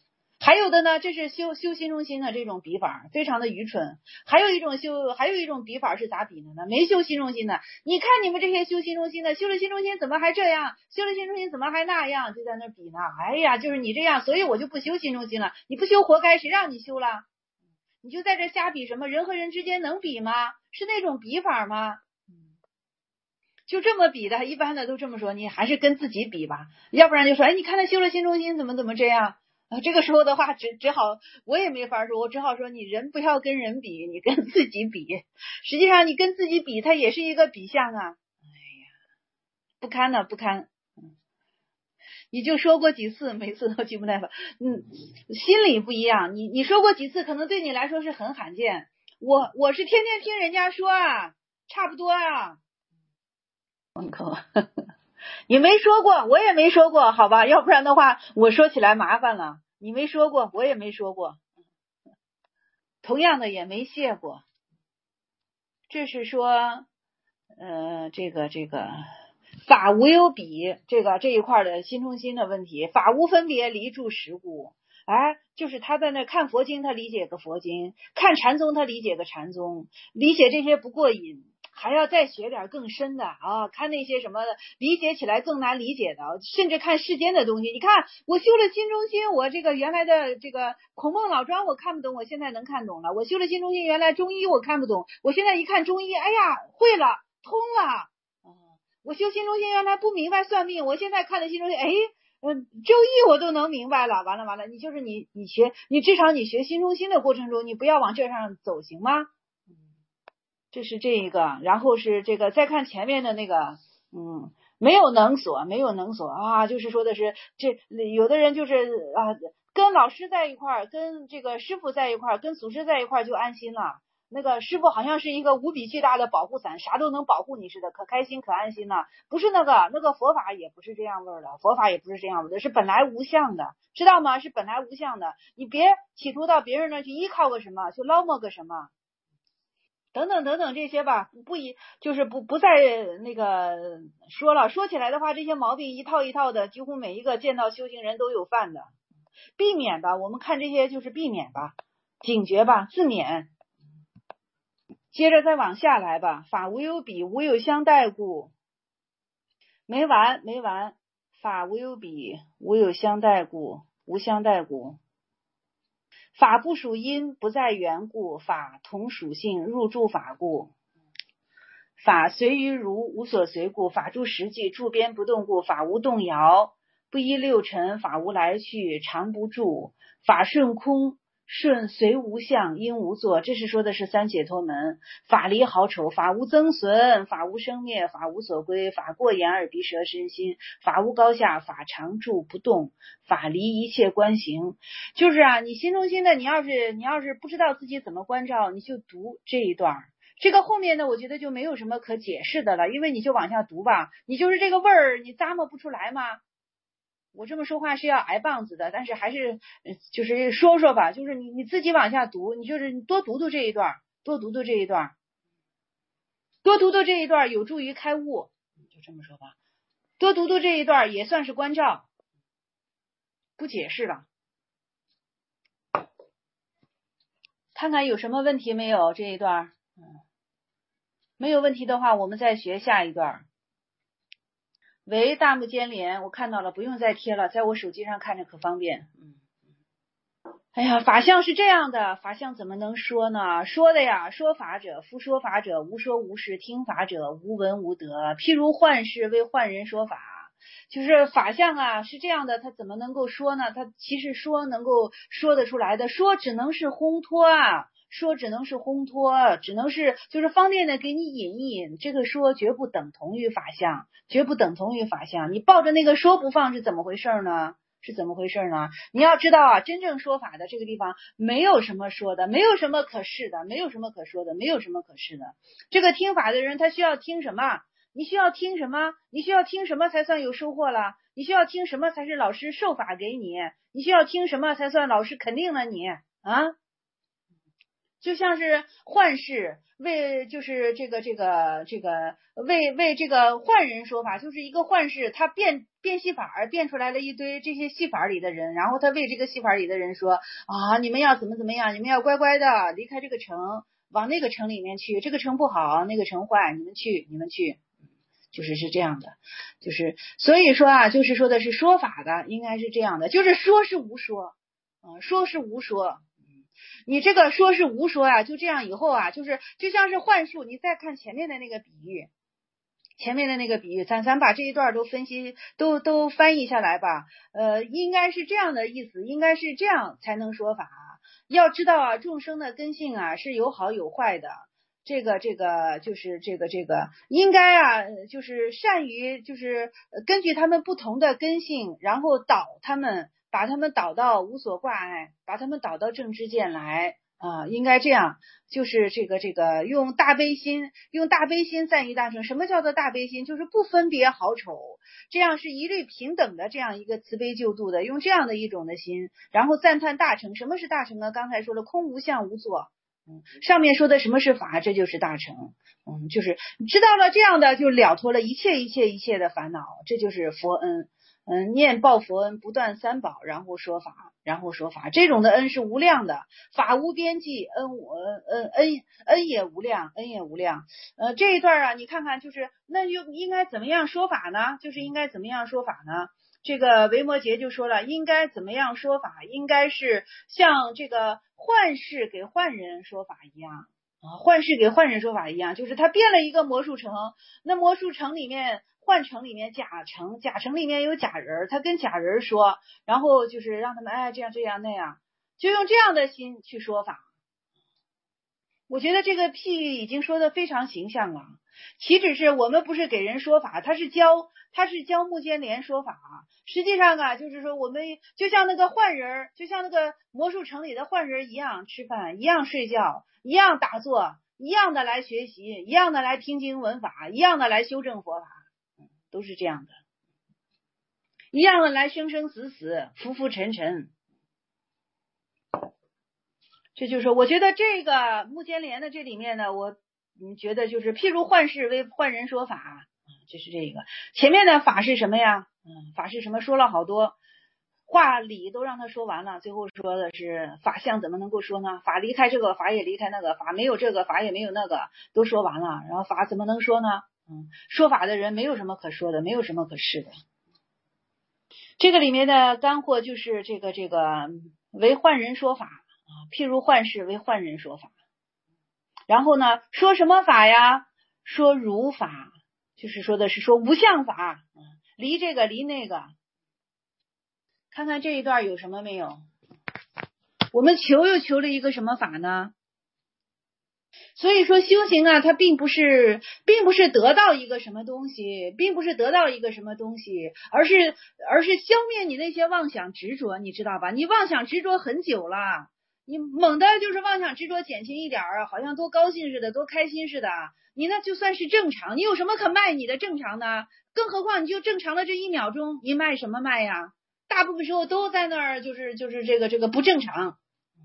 还有的呢，这是修心中心的这种比法，非常的愚蠢。还有一种比法是咋比的呢？没修心中心的，你看你们这些修心中心的，修了心中心怎么还这样？修了心中心怎么还那样？就在那比呢。哎呀，就是你这样，所以我就不修心中心了。你不修活该，谁让你修了？你就在这瞎比什么？人和人之间能比吗？是那种比法吗？就这么比的，一般的都这么说，你还是跟自己比吧，要不然就说，哎，你看他修了心中心怎么这样。这个时候的话，只好我也没法说，我只好说你人不要跟人比，你跟自己比。实际上你跟自己比，它也是一个比相啊。哎呀，不堪呐，不堪。你就说过几次，每次都记不耐烦。心里不一样。你说过几次，可能对你来说是很罕见。我是天天听人家说啊，差不多啊。门口。你没说过，我也没说过，好吧？要不然的话，我说起来麻烦了。你没说过，我也没说过，同样的也没谢过。这是说，这个法无有比，这一块的心中心的问题，法无分别，离住实故。哎，就是他在那看佛经，他理解个佛经；看禅宗，他理解个禅宗。理解这些不过瘾。还要再学点更深的啊！看那些什么理解起来更难理解的，甚至看世间的东西。你看，我修了心中心，我这个原来的这个孔孟老庄我看不懂，我现在能看懂了。我修了心中心，原来中医我看不懂，我现在一看中医，哎呀，会了，通了。我修心中心原来不明白算命，我现在看了心中心，哎，周易我都能明白了。完了，你就是你学，你至少你学心中心的过程中，你不要往这上走，行吗？这是这一个，然后是这个，再看前面的那个，没有能所啊，就是说的是这有的人就是啊，跟老师在一块儿，跟这个师傅在一块儿，跟祖师在一块儿就安心了。那个师傅好像是一个无比巨大的保护伞，啥都能保护你似的，可开心可安心了。不是那个佛法也不是这样味儿的，佛法也不是这样味儿的，是本来无相的，知道吗？是本来无相的，你别企图到别人那去依靠个什么，去捞摸个什么。等等这些吧，就是不再那个说了。说起来的话，这些毛病一套一套的，几乎每一个见到修行人都有犯的，避免吧。我们看这些就是避免吧，警觉吧，自勉。接着再往下来吧，法无有比，无有相待故，没完。法无有比，无有相待故，无相待故。法不属因，不在缘故；法同属性，入住法故。法随于如，无所随故；法住实际，住边不动故。法无动摇，不依六尘；法无来去，常不住。法顺空，顺随无相，应无作。这是说的是三解脱门。法离好丑，法无增损，法无生灭，法无所归，法过眼耳鼻舌身心，法无高下，法常住不动，法离一切观行。就是啊，你心中心的，你要是不知道自己怎么关照，你就读这一段。这个后面呢，我觉得就没有什么可解释的了，因为你就往下读吧，你就是这个味儿，你咂摸不出来吗？我这么说话是要挨棒子的，但是还是就是说吧，就是你自己往下读，你就是多读读这一段，多读读这一段有助于开悟，就这么说吧，多读读这一段也算是关照，不解释了。看看有什么问题没有这一段。没有问题的话，我们再学下一段。喂，大木尖莲，我看到了，不用再贴了，在我手机上看着可方便。哎呀，法相是这样的，法相怎么能说呢？说的呀，说法者，夫说法者，无说无事；听法者，无闻无得。譬如幻视为幻人说法，就是法相啊，是这样的，他怎么能够说呢？他其实说能够说得出来的，说只能是烘托啊。说只能是烘托，只能是就是方便的给你引一引，这个说绝不等同于法相，绝不等同于法相。你抱着那个说不放是怎么回事呢？你要知道啊，真正说法的这个地方没有什么说的，没有什么可试的，没有什么可说的，没有什么可试的。这个听法的人他需要听什么？你需要听什么？你需要听什么才算有收获了？你需要听什么才是老师授法给你？你需要听什么才算老师肯定了你啊？ 就像是幻视为就是为这个幻人说法，就是一个幻视，他变戏法变出来了一堆这些戏法里的人，然后他为这个戏法里的人说啊，你们要怎么样，你们要乖乖的离开这个城，往那个城里面去，这个城不好，那个城坏，你们去，就是这样的，就是所以说啊，就是说的是说法的，应该是这样的，就是说是无说，说是无说。你这个说是无说啊，就这样以后啊，就是就像是幻术。你再看前面的那个比喻，咱把这一段都分析，都翻译下来吧。应该是这样的意思，应该是这样才能说法。要知道啊，众生的根性啊是有好有坏的。这个就是这个应该啊，就是善于就是根据他们不同的根性，然后把他们导到无所挂碍，把他们导到正知见来啊，应该这样，就是这个用大悲心赞于大乘。什么叫做大悲心？就是不分别好丑，这样是一律平等的这样一个慈悲救度的，用这样的一种的心，然后赞叹大乘。什么是大乘呢？刚才说了空无相无作。上面说的什么是法，这就是大乘。就是知道了这样的，就了脱了一切的烦恼，这就是佛恩。念报佛恩，不断三宝，然后说法，这种的恩是无量的，法无边际，恩也无量。这一段啊，你看看，就是那就应该怎么样说法呢？这个维摩诘就说了，应该怎么样说法？应该是像这个幻视给幻人说法一样啊，就是他变了一个魔术城，那魔术城里面。幻城里面假城里面有假人，他跟假人说，然后就是让他们这样那样，就用这样的心去说法。我觉得这个譬喻已经说的非常形象了。岂止是我们不是给人说法，他是教目犍连说法。实际上啊，就是说我们就像那个幻人，就像那个魔术城里的幻人一样吃饭，一样睡觉，一样打坐，一样的来学习，一样的来听经闻法，一样的来修正佛法。都是这样的，一样的来生生死死，浮浮沉沉。这就是说，我觉得这个目犍连的这里面呢，我觉得就是譬如幻视为幻人说法，这是这个。前面的法是什么呀？法是什么？说了好多话理都让他说完了，最后说的是法相怎么能够说呢？法离开这个，法也离开那个，法没有这个，法也没有那个，都说完了，然后法怎么能说呢？说法的人没有什么可说的，没有什么可试的。这个里面的干货就是这个为幻人说法啊，譬如幻视为幻人说法。然后呢，说什么法呀？说如法，就是说的是说无相法，离这个离那个。看看这一段有什么没有？我们又求了一个什么法呢？所以说修行啊，它并不是得到一个什么东西，而是消灭你那些妄想执着，你知道吧？你妄想执着很久了，你猛的就是妄想执着减轻一点好像多高兴似的，多开心似的，你那就算是正常，你有什么可卖你的正常呢？更何况你就正常了这1秒钟，你卖什么卖呀？大部分时候都在那儿就是这个不正常。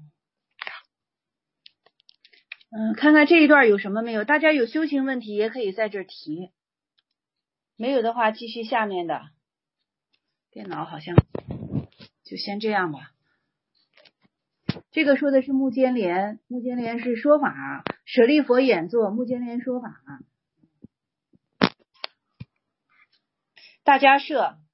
看看这一段有什么没有？大家有修行问题也可以在这提，没有的话继续下面的。电脑好像就先这样吧。这个说的是目犍连，目犍连是说法，舍利佛演作，目犍连说法。大迦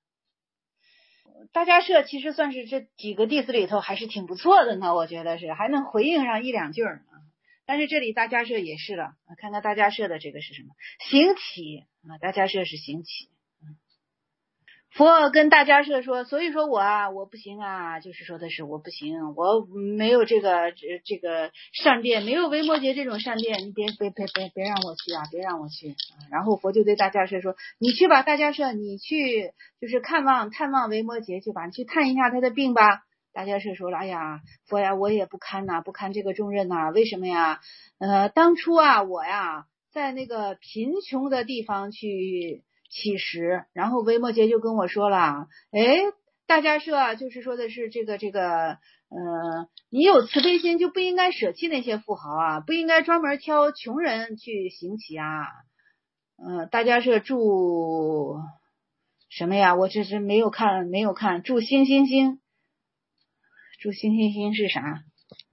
摄其实算是这几个弟子里头还是挺不错的呢，我觉得是还能回应上1、2句。但是这里大迦摄也是了，看看大迦摄的这个是什么？行起大迦摄是行起。佛跟大迦摄说，所以说我不行啊，就是说的是我不行，我没有这个善变，没有维摩诘这种善变，你别让我去啊，别让我去。然后佛就对大迦摄说，你去吧，大迦摄，你去就是探望维摩诘去吧，你去探一下他的病吧。大迦摄说了，哎呀，佛呀，我也不堪这个重任呐，为什么呀？当初啊，我呀，在那个贫穷的地方去乞食，然后维摩诘就跟我说了，大迦摄就是说的是这个你有慈悲心就不应该舍弃那些富豪啊，不应该专门挑穷人去行乞啊。大家是祝什么呀？我这是没有看，祝星星星，祝星星星是啥？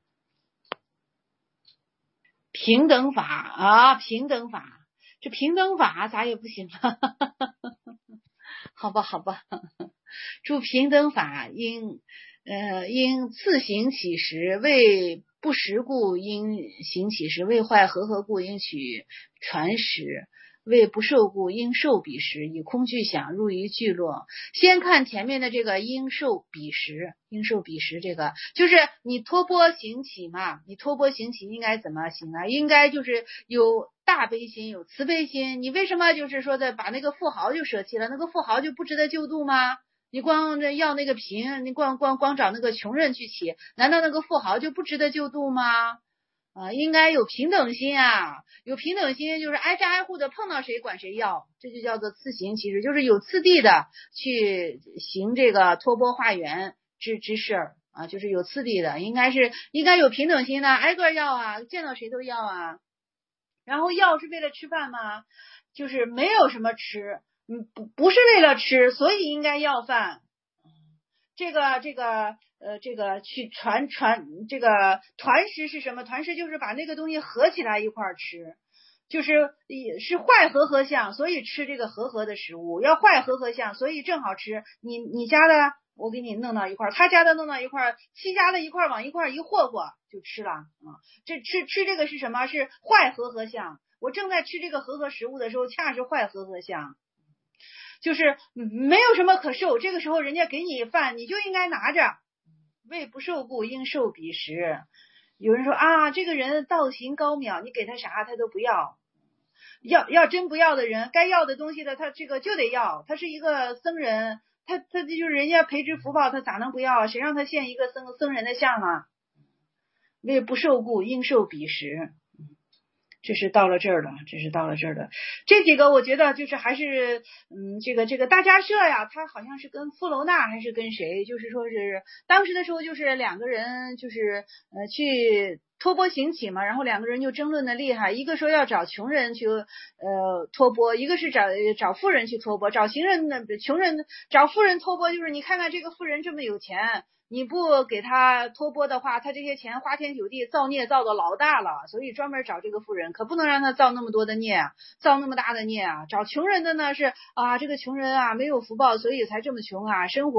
平等法啊，平等法，这平等法咋也不行了。好吧，祝平等法应自行乞食，为不食故应行乞食，为坏和合故应取传食，为不受故应受彼食，以空具想入于聚落。先看前面的这个应受彼食，这个就是你托钵行乞嘛，你托钵行乞应该怎么行呢？应该就是有大悲心，有慈悲心。你为什么就是说的把那个富豪就舍弃了？那个富豪就不值得救度吗？你光要那个贫，你光找那个穷人去乞，难道那个富豪就不值得救度吗？应该有平等心啊，有平等心就是挨家挨户的碰到谁管谁要，这就叫做次行其实就是有次第的去行这个托钵化缘之事啊，就是有次第的，应该有平等心的，挨个要啊，见到谁都要啊。然后要是为了吃饭吗？就是没有什么吃，不是为了吃，所以应该要饭。这个去传这个团食是什么？团食就是把那个东西合起来一块吃，就是坏和合相，所以吃这个和的食物，要坏和相，所以正好吃你家的我给你弄到一块，他家的弄到一块，七家的一块往一块一和就吃了这吃这个是什么？是坏和相。我正在吃这个和食物的时候，恰是坏和相。就是没有什么可受，这个时候人家给你饭，你就应该拿着。为不受故应受彼食。有人说啊，这个人道行高渺，你给他啥他都不要。要真不要的人，该要的东西的他这个就得要。他是一个僧人，他就是人家培植福报，他咋能不要？谁让他现一个僧人的相啊？为不受故应受彼食。这是到了这儿了。这几个我觉得就是还是这个大家社呀，他好像是跟富楼那还是跟谁，就是说是当时的时候就是两个人就是去托钵行乞嘛，然后两个人就争论的厉害，一个说要找穷人去托钵，一个是找富人去托钵，找穷人找富人托钵，就是你看看这个富人这么有钱，你不给他托钵的话，他这些钱花天酒地造孽造的老大了，所以专门找这个富人，可不能让他造那么多的孽啊，造那么大的孽啊。找穷人的呢是啊，这个穷人啊没有福报，所以才这么穷啊，生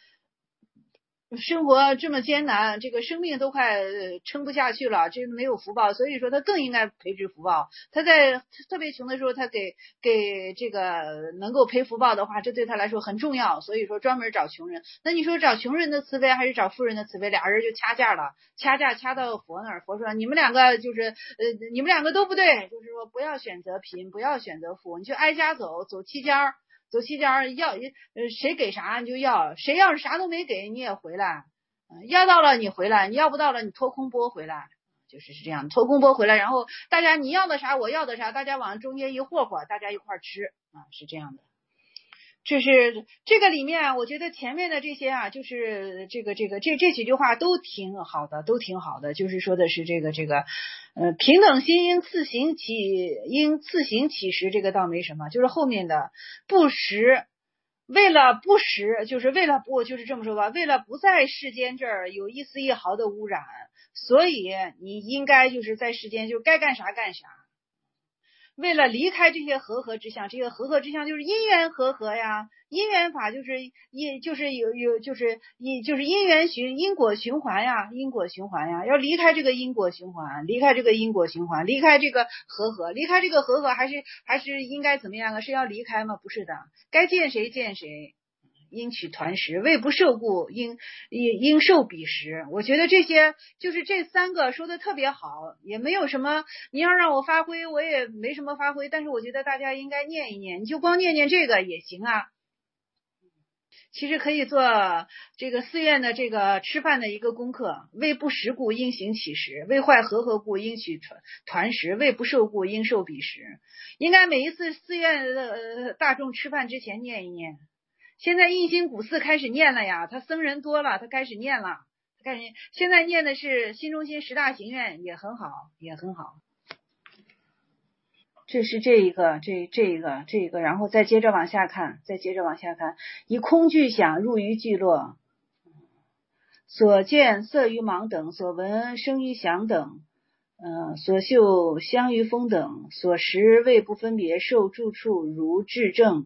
活这么艰难，这个生命都快撑不下去了，这没有福报，所以说他更应该培植福报。他在特别穷的时候，他给这个能够培福报的话，这对他来说很重要，所以说专门找穷人。那你说找穷人的慈悲还是找富人的慈悲？俩人就掐架了，掐到佛那儿，佛说你们两个就是你们两个都不对，就是说不要选择贫，不要选择富，你就挨家走七家要谁给啥你就要，谁要是啥都没给你也回来，要到了你回来，你要不到了你托空钵回来，就是这样，托空钵回来，然后大家你要的啥我要的啥，大家往中间一和，大家一块吃是这样的。这是这个里面，我觉得前面的这些就是这几句话都挺好的，就是说的是这个平等心应自行其实，这个倒没什么，就是后面的不食，为了不食，就是为了不，就是这么说吧，为了不在世间这儿有一丝一毫的污染，所以你应该就是在世间就该干啥干啥。为了离开这些和之相，这个和之相就是因缘和呀，因缘法就是因缘因果循环呀，要离开这个因果循环，离开这个和，离开这个和还是应该怎么样啊？是要离开吗？不是的，该见谁见谁。应取团食，为不受故应受彼食。我觉得这些就是这三个说的特别好，也没有什么你要让我发挥我也没什么发挥，但是我觉得大家应该念一念，你就光念这个也行啊。其实可以做这个寺院的这个吃饭的一个功课，为不食故应行乞食，为坏和故应取团食，为不受故应受彼食。应该每一次寺院大众吃饭之前念一念。现在印心古寺开始念了呀，他僧人多了，他开始念了， 感觉现在念的是新中心十大行愿，也很好，也很好。这是这一个，然后再接着往下看，以空具想入于聚落，所见色于盲等，所闻声于响等，所嗅香于风等，所识味不分别，受住处如智正，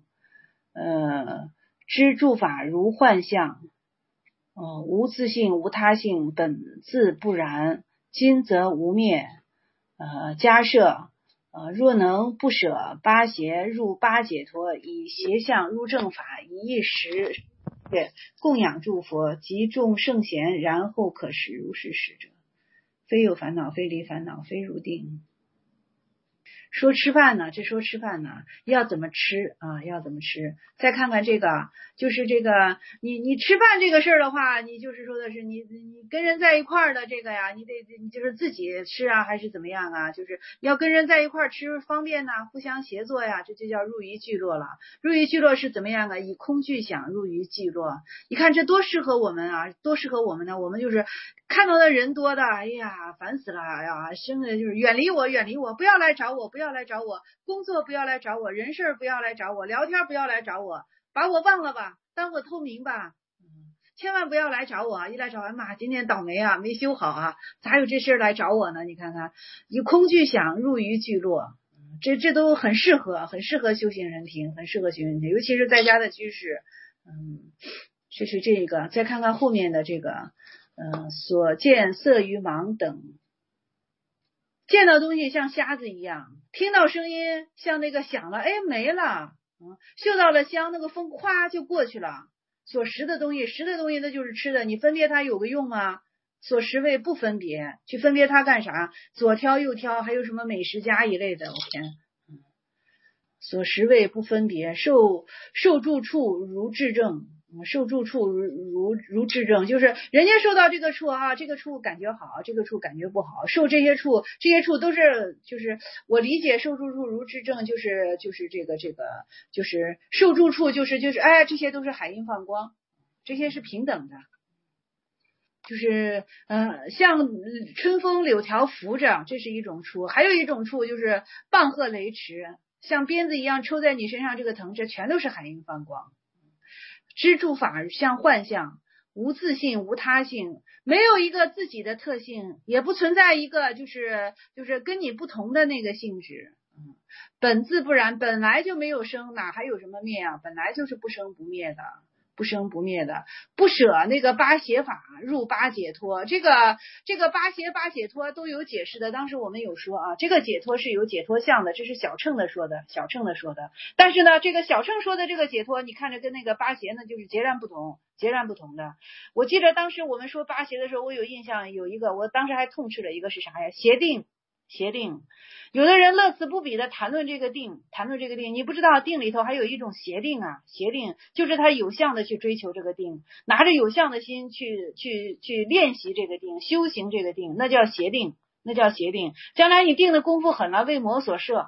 知住法如幻象，无自性无他性，本自不然，今则无灭，迦摄。若能不舍八邪入八解脱，以邪相入正法，以一时供养诸佛及众圣贤，然后可使如是使者，非有烦恼，非离烦恼，非入定。说吃饭呢，要怎么吃啊？要怎么吃？再看看这个，就是这个，你吃饭这个事儿的话，你就是说的是你跟人在一块儿的这个呀，你就是自己吃啊，还是怎么样啊？就是要跟人在一块儿吃方便呐，互相协作呀，这就叫入于聚落了。入于聚落是怎么样啊？以空具想入于聚落，你看这多适合我们啊，多适合我们呢？我们就是看到的人多的，哎呀，烦死了，哎呀，生的就是远离我，不要来找我，工作不要来找我，人事不要来找我，聊天不要来找我，把我忘了吧，当我透明吧，千万不要来找我，一来找我，妈，今天倒霉啊，没修好啊，咋有这事来找我呢？你看看，以空具想入于聚落，这都很适合修行人听，尤其是在家的居士，这是这个，再看看后面的这个，所见色于盲等。见到东西像瞎子一样，听到声音像那个响了，哎，没了，嗅到了香，那个风咵就过去了。所识的东西那就是吃的，你分别它有个用吗？所识味不分别，去分别它干啥？左挑右挑，还有什么美食家一类的，我天，所识味不分别，受住处如智正。受住处如智正，就是人家受到这个处啊，这个处感觉好，这个处感觉不好，受这些处都是，就是我理解受住处如智正，就是这个就是受住处就是哎，这些都是海阴放光，这些是平等的，就是像春风柳条拂着，这是一种处，还有一种处就是棒喝雷池，像鞭子一样抽在你身上，这个疼，这全都是海阴放光。知住法像幻象，无自性无他性，没有一个自己的特性，也不存在一个就是跟你不同的那个性质。本自不然，本来就没有生，哪还有什么灭啊？本来就是不生不灭的，不舍那个八邪法入八解脱，这个八邪八解脱都有解释的。当时我们有说啊，这个解脱是有解脱相的，这是小乘的说的。但是呢，这个小乘说的这个解脱，你看着跟那个八邪呢就是截然不同的。我记得当时我们说八邪的时候，我有印象有一个，我当时还痛斥了一个是啥呀？邪定。有的人乐此不疲的谈论这个定，你不知道定里头还有一种邪定啊，邪定就是他有相的去追求这个定，拿着有相的心去练习这个定，修行这个定，那叫邪定。将来你定的功夫狠了，为魔所摄，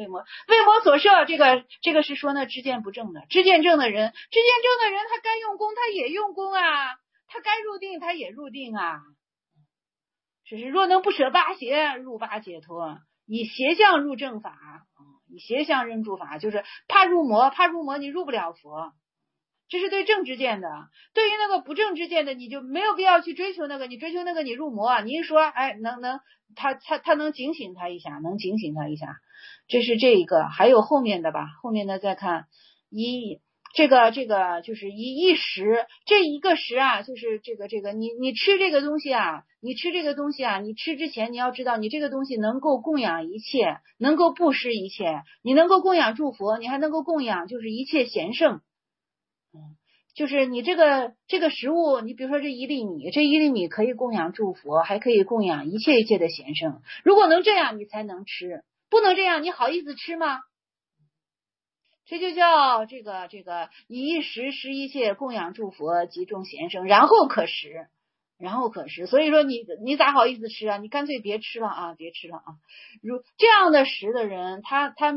这个是说呢知见不正的，知见正的人他该用功他也用功啊，他该入定他也入定啊。只是若能不舍八邪入八解脱，以邪相入正法，以邪相入正法，就是怕入魔你入不了佛，这是对正知见的。对于那个不正知见的，你就没有必要去追求那个，你追求那个你入魔，你一说哎他能警醒他一下，这是这一个。还有后面的吧，后面的再看这个就是一时，这一个时啊，就是这个你吃这个东西啊，你吃之前你要知道，你这个东西能够供养一切，能够布施一切，你能够供养诸佛，你还能够供养就是一切贤圣。就是你这个食物，你比如说这一粒米可以供养诸佛，还可以供养一切的贤圣。如果能这样，你才能吃，不能这样，你好意思吃吗？这就叫这个以一时施一切，供养诸佛及众贤圣，然后可食。所以说你咋好意思吃啊？你干脆别吃了啊！如这样的食的人，他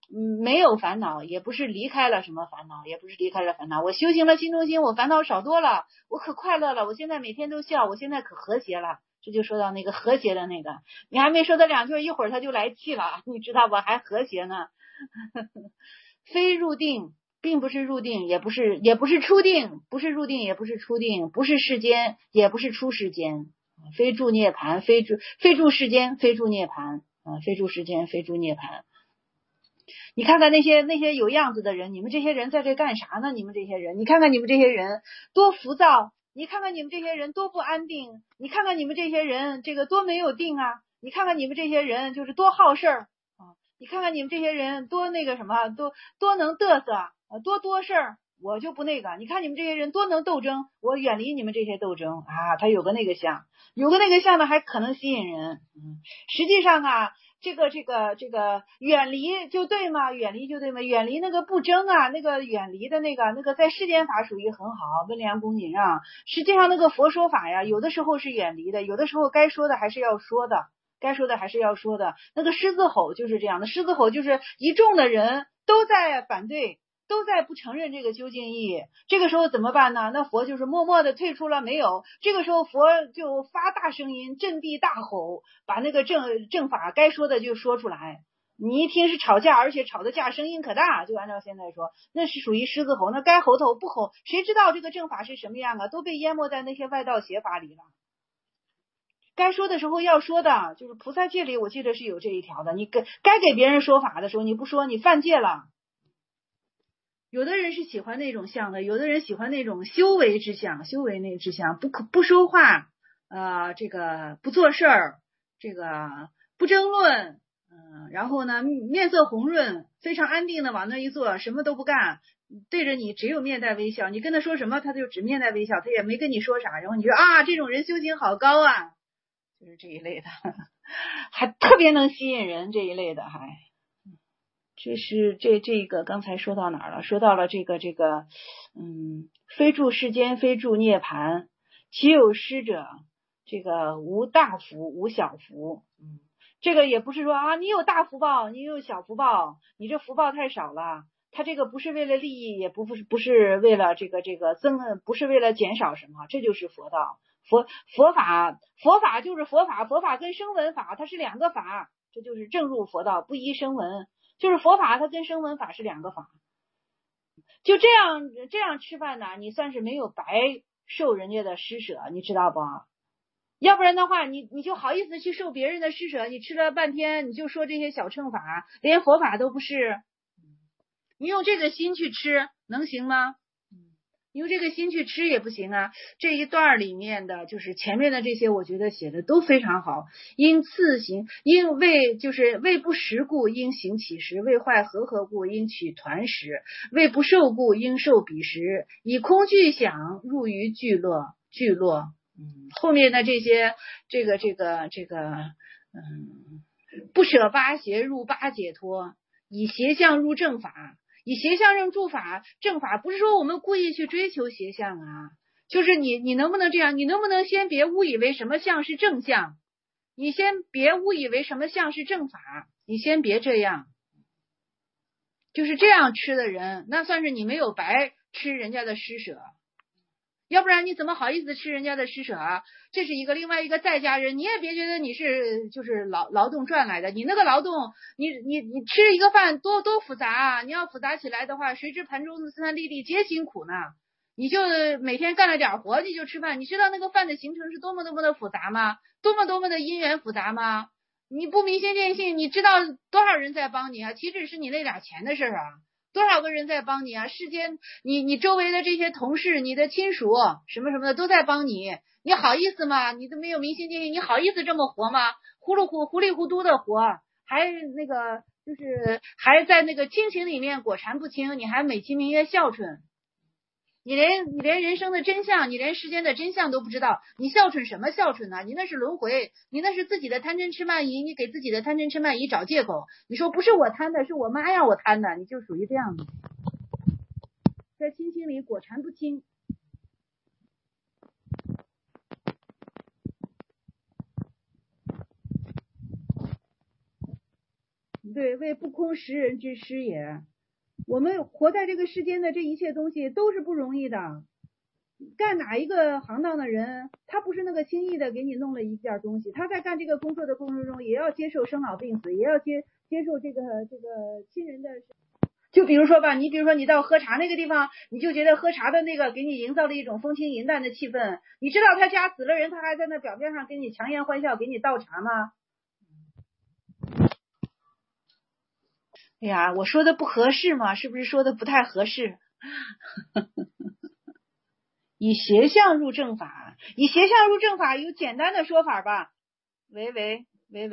没有烦恼，也不是离开了什么烦恼，也不是离开了烦恼。我修行了心中心，我烦恼少多了，我可快乐了，我现在每天都笑，我现在可和谐了。这就说到那个和谐的那个，你还没说到2句，一会儿他就来气了，你知道吧？还和谐呢。非入定，并不是入定，也不是出定，不是入定，也不是出定，不是世间，也不是出世间。非住涅盘，非住世间，非住涅盘啊，非住世间，非住涅盘。你看看那些有样子的人，你们这些人在这干啥呢？你们这些人，你看看你们这些人多浮躁，你看看你们这些人多不安定，你看看你们这些人这个多没有定啊，你看看你们这些人就是多好事儿啊，你看看你们这些人多那个什么，多能嘚瑟啊，多事儿。我就不那个，你看你们这些人多能斗争，我远离你们这些斗争啊。他有个那个相，呢还可能吸引人。实际上啊，这个远离就对吗？远离那个不争啊，那个远离的那个在世间法属于很好，温良恭俭让。实际上那个佛说法呀，有的时候是远离的，有的时候该说的还是要说的，那个狮子吼就是这样的，狮子吼就是一众的人都在反对，都在不承认这个究竟义，这个时候怎么办呢？那佛就是默默的退出了，没有。这个时候佛就发大声音，振臂大吼，把那个正法该说的就说出来。你一听是吵架，而且吵的架声音可大，就按照现在说，那是属于狮子吼。那该吼头不吼，谁知道这个正法是什么样啊？都被淹没在那些外道邪法里了。该说的时候要说的，就是菩萨戒里我记得是有这一条的，你该给别人说法的时候你不说，你犯戒了。有的人是喜欢那种相的，有的人喜欢那种修为之相，不说话，这个不做事儿，这个不争论，然后呢面色红润，非常安定的往那一坐，什么都不干，对着你只有面带微笑，你跟他说什么他就只面带微笑，他也没跟你说啥，然后你说啊这种人修行好高啊，就是这一类的，还特别能吸引人，这一类的还。这是这个刚才说到哪儿了？说到了这个非住世间，非住涅盘，其有施者，这个无大福，无小福。这个也不是说啊，你有大福报，你有小福报，你这福报太少了。他这个不是为了利益，也不是为了这个不是为了减少什么，这就是佛道。佛法就是佛法，佛法跟声闻法它是两个法，这就是正入佛道，不依声闻。就是佛法它跟声闻法是两个法，就这样吃饭呢，你算是没有白受人家的施舍，你知道不？要不然的话，你就好意思去受别人的施舍，你吃了半天你就说这些小乘法，连佛法都不是，你用这个心去吃能行吗？你用这个心去吃也不行啊。这一段里面的就是前面的这些我觉得写的都非常好。因次行，因为不食故应行其食，为坏和故应取团食，为不受故应受彼食，以空具想入于聚落。后面的这些不舍八邪入八解脱，以邪相入正法。以邪相入正法，不是说我们故意去追求邪相啊，就是你能不能这样？你能不能先别误以为什么相是正相？你先别误以为什么相是正法，你先别这样。就是这样吃的人，那算是你没有白吃人家的施舍。要不然你怎么好意思吃人家的施舍啊？这是一个，另外一个在家人，你也别觉得你是就是劳动赚来的，你那个劳动，你吃一个饭多复杂啊！你要复杂起来的话，谁知盘中餐，三粒粒皆辛苦呢？你就每天干了点活，你就吃饭，你知道那个饭的形成是多么的复杂吗？多么的因缘复杂吗？你不明心见性，你知道多少人在帮你啊？岂止是你那点钱的事啊？多少个人在帮你啊？世间你周围的这些同事，你的亲属什么的都在帮你，你好意思吗？你都没有明心见性，你好意思这么活吗？糊里糊涂的活，还那个就是还在那个亲情里面裹缠不清，你还美其名曰孝顺。你连人生的真相，你连世间的真相都不知道，你孝顺什么孝顺呢？你那是轮回，你那是自己的贪嗔痴慢疑，你给自己的贪嗔痴慢疑找借口。你说不是我贪的，是我妈让我贪的，你就属于这样的，在亲情里裹缠不清。 对，为不空识人之师也。我们活在这个世间的这一切东西都是不容易的。干哪一个行当的人，他不是那个轻易的给你弄了一件东西，他在干这个工作的过程中，也要接受生老病死，也要接受这个亲人的。就比如说吧，你比如说你到喝茶那个地方，你就觉得喝茶的那个给你营造了一种风轻云淡的气氛。你知道他家死了人，他还在那表面上给你强颜欢笑，给你倒茶吗？哎呀，我说的不合适吗？是不是说的不太合适？以邪相入正法，以邪相入正法有简单的说法吧？喂，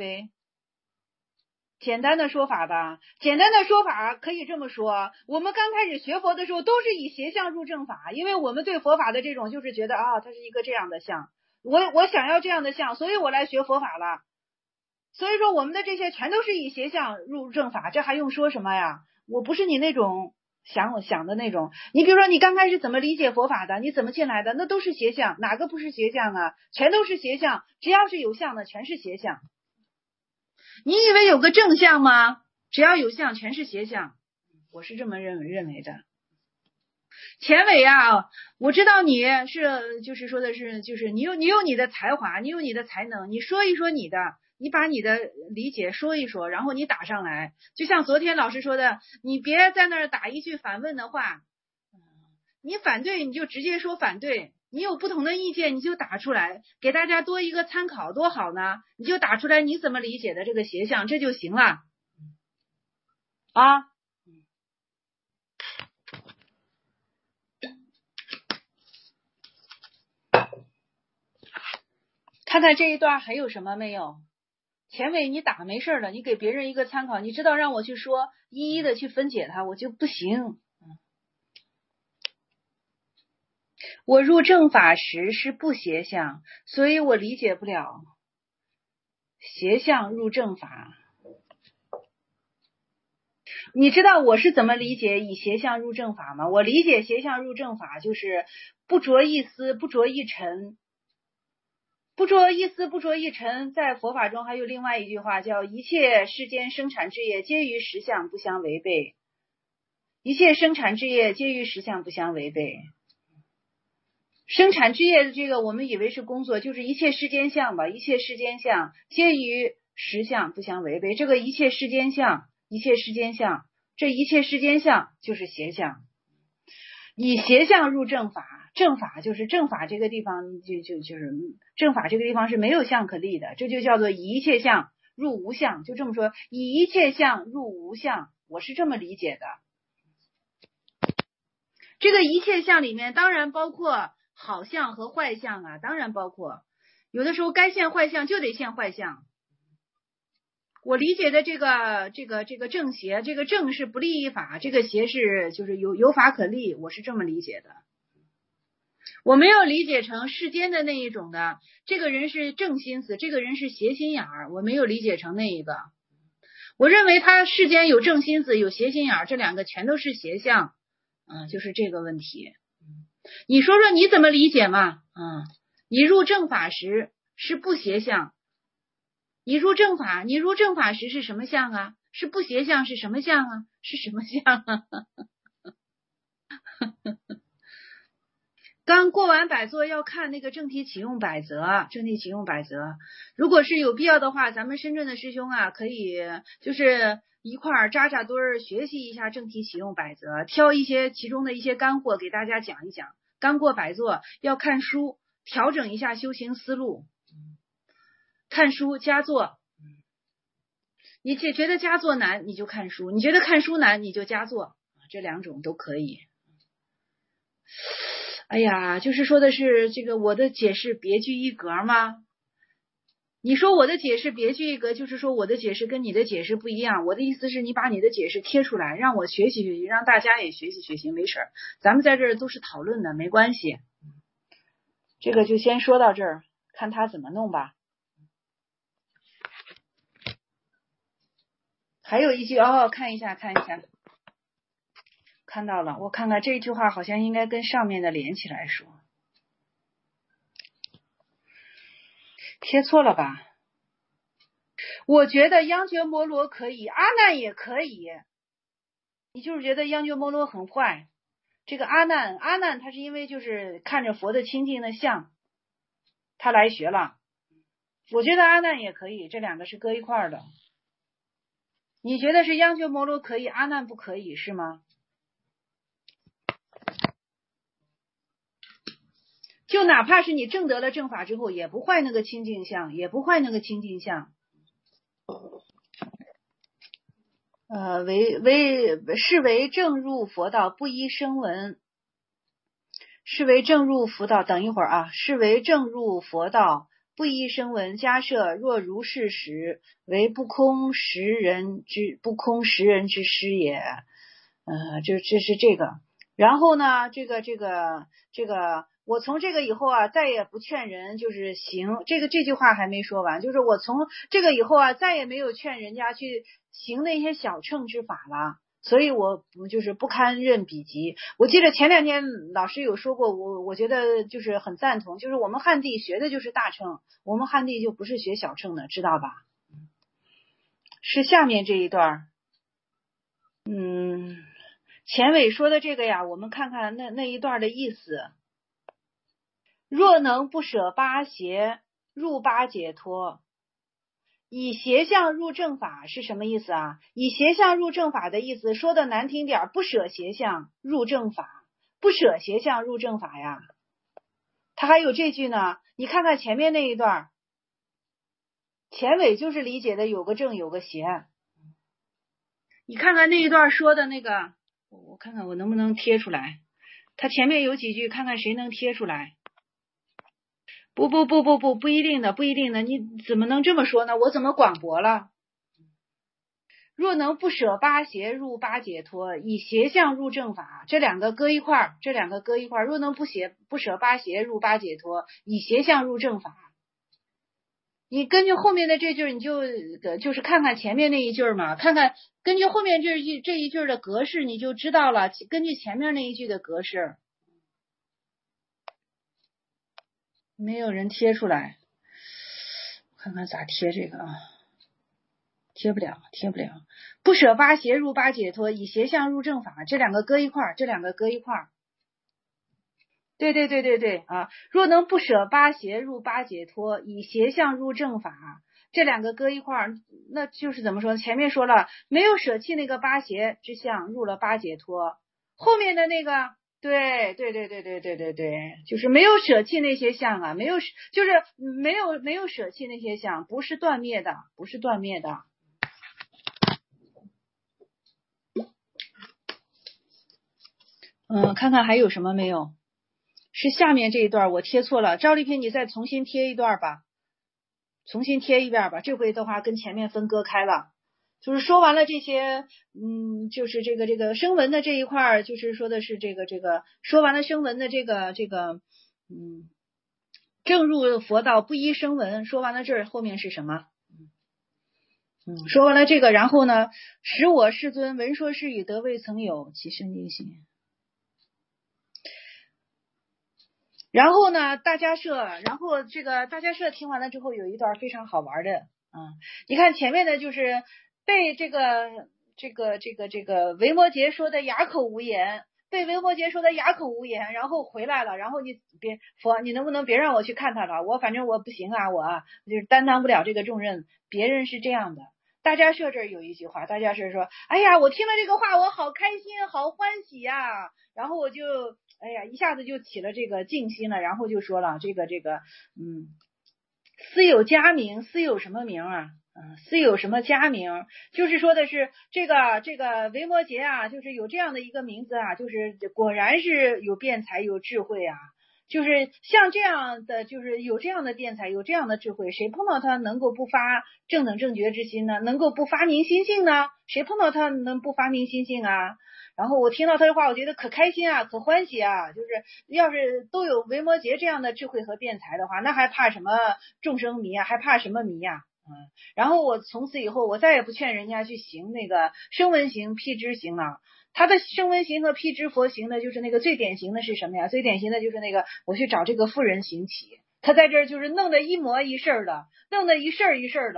简单的说法吧，简单的说法可以这么说，我们刚开始学佛的时候都是以邪相入正法，因为我们对佛法的这种就是觉得啊，它是一个这样的相，我想要这样的相，所以我来学佛法了。所以说我们的这些全都是以邪相入正法，这还用说什么呀？我不是你那种想的那种。你比如说你刚开始怎么理解佛法的，你怎么进来的，那都是邪相，哪个不是邪相啊？全都是邪相，只要是有相的全是邪相。你以为有个正相吗？只要有相全是邪相，我是这么认为的。钱伟啊，我知道你是就是说的是就是你有你的才华，你有你的才能，你说一说你的，你把你的理解说一说，然后你打上来。就像昨天老师说的，你别在那儿打一句反问的话，你反对你就直接说反对，你有不同的意见你就打出来，给大家多一个参考，多好呢！你就打出来你怎么理解的这个邪相，这就行了啊。看看这一段还有什么没有？钱伟，你打没事了，你给别人一个参考，你知道让我去说一一的去分解它，我就不行。我入正法时是不邪相，所以我理解不了邪相入正法。你知道我是怎么理解以邪相入正法吗？我理解邪相入正法就是不着一丝，不着一尘。不着一丝，不着一尘，在佛法中还有另外一句话叫一切世间生产之业皆与实相不相违背。一切生产之业皆与实相不相违背。生产之业的这个我们以为是工作，就是一切世间相吧，一切世间相皆与实相不相违背。这个一切世间相，一切世间相，这一切世间相就是邪相。以邪相入正法，正法就是正法这个地方就是正法这个地方是没有相可立的，这就叫做以一切相入无相，就这么说，以一切相入无相，我是这么理解的。这个一切相里面当然包括好相和坏相啊，当然包括，有的时候该现坏相就得现坏相。我理解的这个正邪，这个正是不立一法，这个邪是就是有法可立，我是这么理解的。我没有理解成世间的那一种的，这个人是正心思，这个人是邪心眼儿，我没有理解成那一个。我认为他世间有正心思，有邪心眼儿，这两个全都是邪相，就是这个问题。你说说你怎么理解嘛？你入正法时是不邪相。你入正法时是什么相啊？是不邪相是什么相啊？是什么相啊？刚过完百座要看那个正题启用百则，正题启用百则。如果是有必要的话，咱们深圳的师兄啊，可以就是一块儿扎堆儿学习一下正题启用百则，挑一些其中的一些干货给大家讲一讲。刚过百座要看书，调整一下修行思路。看书加座，你觉得加座难你就看书，你觉得看书难你就加座，这两种都可以。哎呀，就是说的是这个我的解释别具一格吗？你说我的解释别具一格，就是说我的解释跟你的解释不一样。我的意思是你把你的解释贴出来，让我学习学习，让大家也学习学习，没事，咱们在这儿都是讨论的，没关系。这个就先说到这儿，看他怎么弄吧。还有一句看一下，看到了，我看看这句话好像应该跟上面的连起来说，贴错了吧？ 我觉得央觉摩罗可以，阿难也可以。你就是觉得央觉摩罗很坏，这个阿难他是因为就是看着佛的清净的像，他来学了。我觉得阿难也可以，这两个是搁一块儿的。你觉得是央觉摩罗可以，阿难不可以是吗？就哪怕是你证得了正法之后，也不坏那个清净相，也不坏那个清净相。是为正入佛道，不依声闻。是为正入佛道，等一会儿啊，是为正入佛道，不依声闻。假设若如是时，为不空识人之师也。这是这个。然后呢，这个，我从这个以后啊，再也不劝人就是行。这句话还没说完，就是我从这个以后啊，再也没有劝人家去行那些小乘之法了。所以我就是不堪任比级。我记得前2天老师有说过，我觉得就是很赞同，就是我们汉地学的就是大乘，我们汉地就不是学小乘的，知道吧？是下面这一段。前尾说的这个呀，我们看看那一段的意思。若能不舍八邪，入八解脱，以邪相入正法是什么意思啊？以邪相入正法的意思，说的难听点，不舍邪相入正法，不舍邪相入正法呀。他还有这句呢，你看看前面那一段，前尾就是理解的有个正有个邪。你看看那一段说的那个，我看看我能不能贴出来。他前面有几句，看看谁能贴出来。不一定的，你怎么能这么说呢？我怎么广博了？若能不舍八邪入八解脱，以邪相入正法，这两个搁一块儿。若能不舍八邪入八解脱，以邪相入正法。你根据后面的这句，你就是看看前面那一句嘛，看看根据后面这一句的格式，你就知道了。根据前面那一句的格式，没有人贴出来，看看咋贴这个啊？贴不了。不舍八邪入八解脱，以邪相入正法，这两个搁一块儿。对啊！若能不舍八邪入八解脱，以邪相入正法，这两个搁一块儿，那就是怎么说？前面说了，没有舍弃那个八邪之相，入了八解脱。后面的那个，对，就是没有舍弃那些相啊，没有舍弃那些相，不是断灭的。看看还有什么没有？是下面这一段我贴错了，赵丽萍你再重新贴一段吧，重新贴一遍吧，这回的话跟前面分割开了。就是说完了这些，就是这个声闻的这一块，就是说的是这个说完了声闻的这个正入佛道不依声闻，说完了这儿后面是什么？说完了这个，然后呢，使我世尊闻说是语得未曾有，其身净心。然后呢，大迦舍，这个大迦舍听完了之后，有一段非常好玩的你看前面的就是被这个维摩诘说的哑口无言，然后回来了，然后你能不能别让我去看他了？反正我不行啊，我就是担当不了这个重任。别人是这样的。大迦舍这儿有一句话，大迦舍说：“哎呀，我听了这个话，我好开心，好欢喜呀！”然后我就一下子就起了这个静心了，然后就说了私有佳名，私有什么名啊？私有什么佳名？就是说的是这个维摩诘啊，就是有这样的一个名字啊，就是果然是有辩才，有智慧啊。就是像这样的，就是有这样的辩才，有这样的智慧，谁碰到他能够不发正等正觉之心呢？能够不发明心性呢？谁碰到他能不发明心性啊？然后我听到他的话，我觉得可开心啊，可欢喜啊。就是要是都有维摩诘这样的智慧和辩才的话，那还怕什么众生迷啊？还怕什么迷啊？然后我从此以后，我再也不劝人家去行那个声闻行、辟支行了。他的声闻行和辟支佛行呢，就是那个最典型的是什么呀？最典型的就是那个我去找这个妇人行起，他在这儿就是弄得一模一式的，弄得一事儿一事儿的。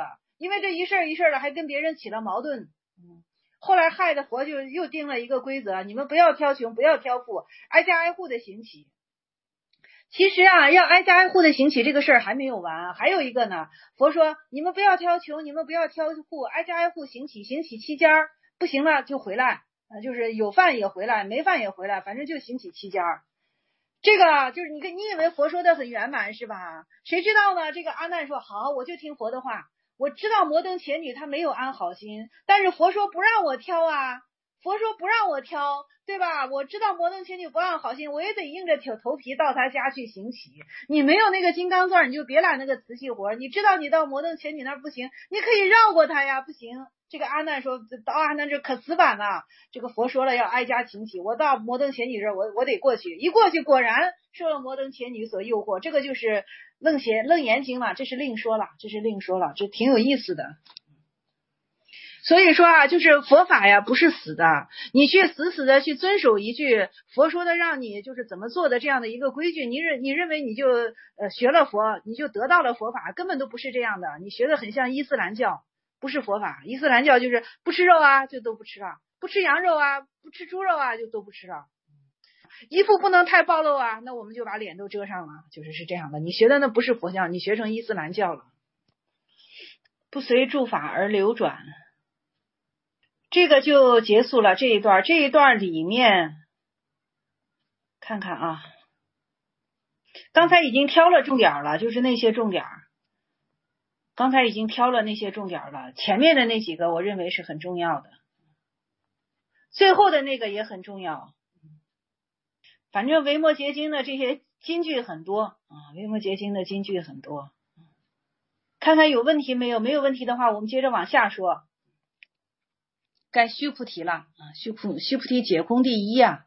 因为这一事一事的还跟别人起了矛盾。后来害得佛就又定了一个规则，你们不要挑穷，不要挑富，挨家挨户的行乞。其实啊，要挨家挨户的行乞这个事儿还没有完，还有一个呢。佛说你们不要挑穷，你们不要挑富，挨家挨户行乞，行乞7家，不行了就回来，就是有饭也回来，没饭也回来，反正就行乞7家。这个就是你以为佛说的很圆满是吧？谁知道呢？这个阿难说好，我就听佛的话。我知道摩登伽女她没有安好心，但是佛说不让我挑啊，佛说不让我挑，对吧？我知道摩登伽女不安好心，我也得硬着头皮到她家去行乞。你没有那个金刚钻，你就别揽那个瓷器活。你知道你到摩登伽女那儿不行，你可以绕过她呀，不行。这个阿难说，到阿难这可死板了。这个佛说了要挨家行乞，我到摩登伽女这儿，我得过去。一过去，果然受了摩登伽女所诱惑。这个就是楞严经嘛，这是另说了，这挺有意思的。所以说啊，就是佛法呀，不是死的，你去死的去遵守一句佛说的让你就是怎么做的这样的一个规矩，你认为你就学了佛，你就得到了佛法，根本都不是这样的。你学的很像伊斯兰教，不是佛法。伊斯兰教就是不吃肉啊，就都不吃了；不吃羊肉啊，不吃猪肉啊，就都不吃了。衣服不能太暴露啊，那我们就把脸都遮上了，是这样的。你学的那不是佛教，你学成伊斯兰教了。不随诸法而流转。这个就结束了这一段。这一段里面看看啊，刚才已经挑了重点了，就是那些重点。刚才已经挑了那些重点了，前面的那几个我认为是很重要的，最后的那个也很重要。反正维摩诘经的这些金句很多啊，维摩诘经的金句很多。看看有问题没有？没有问题的话，我们接着往下说。该须菩提了啊，须菩提解空第一啊。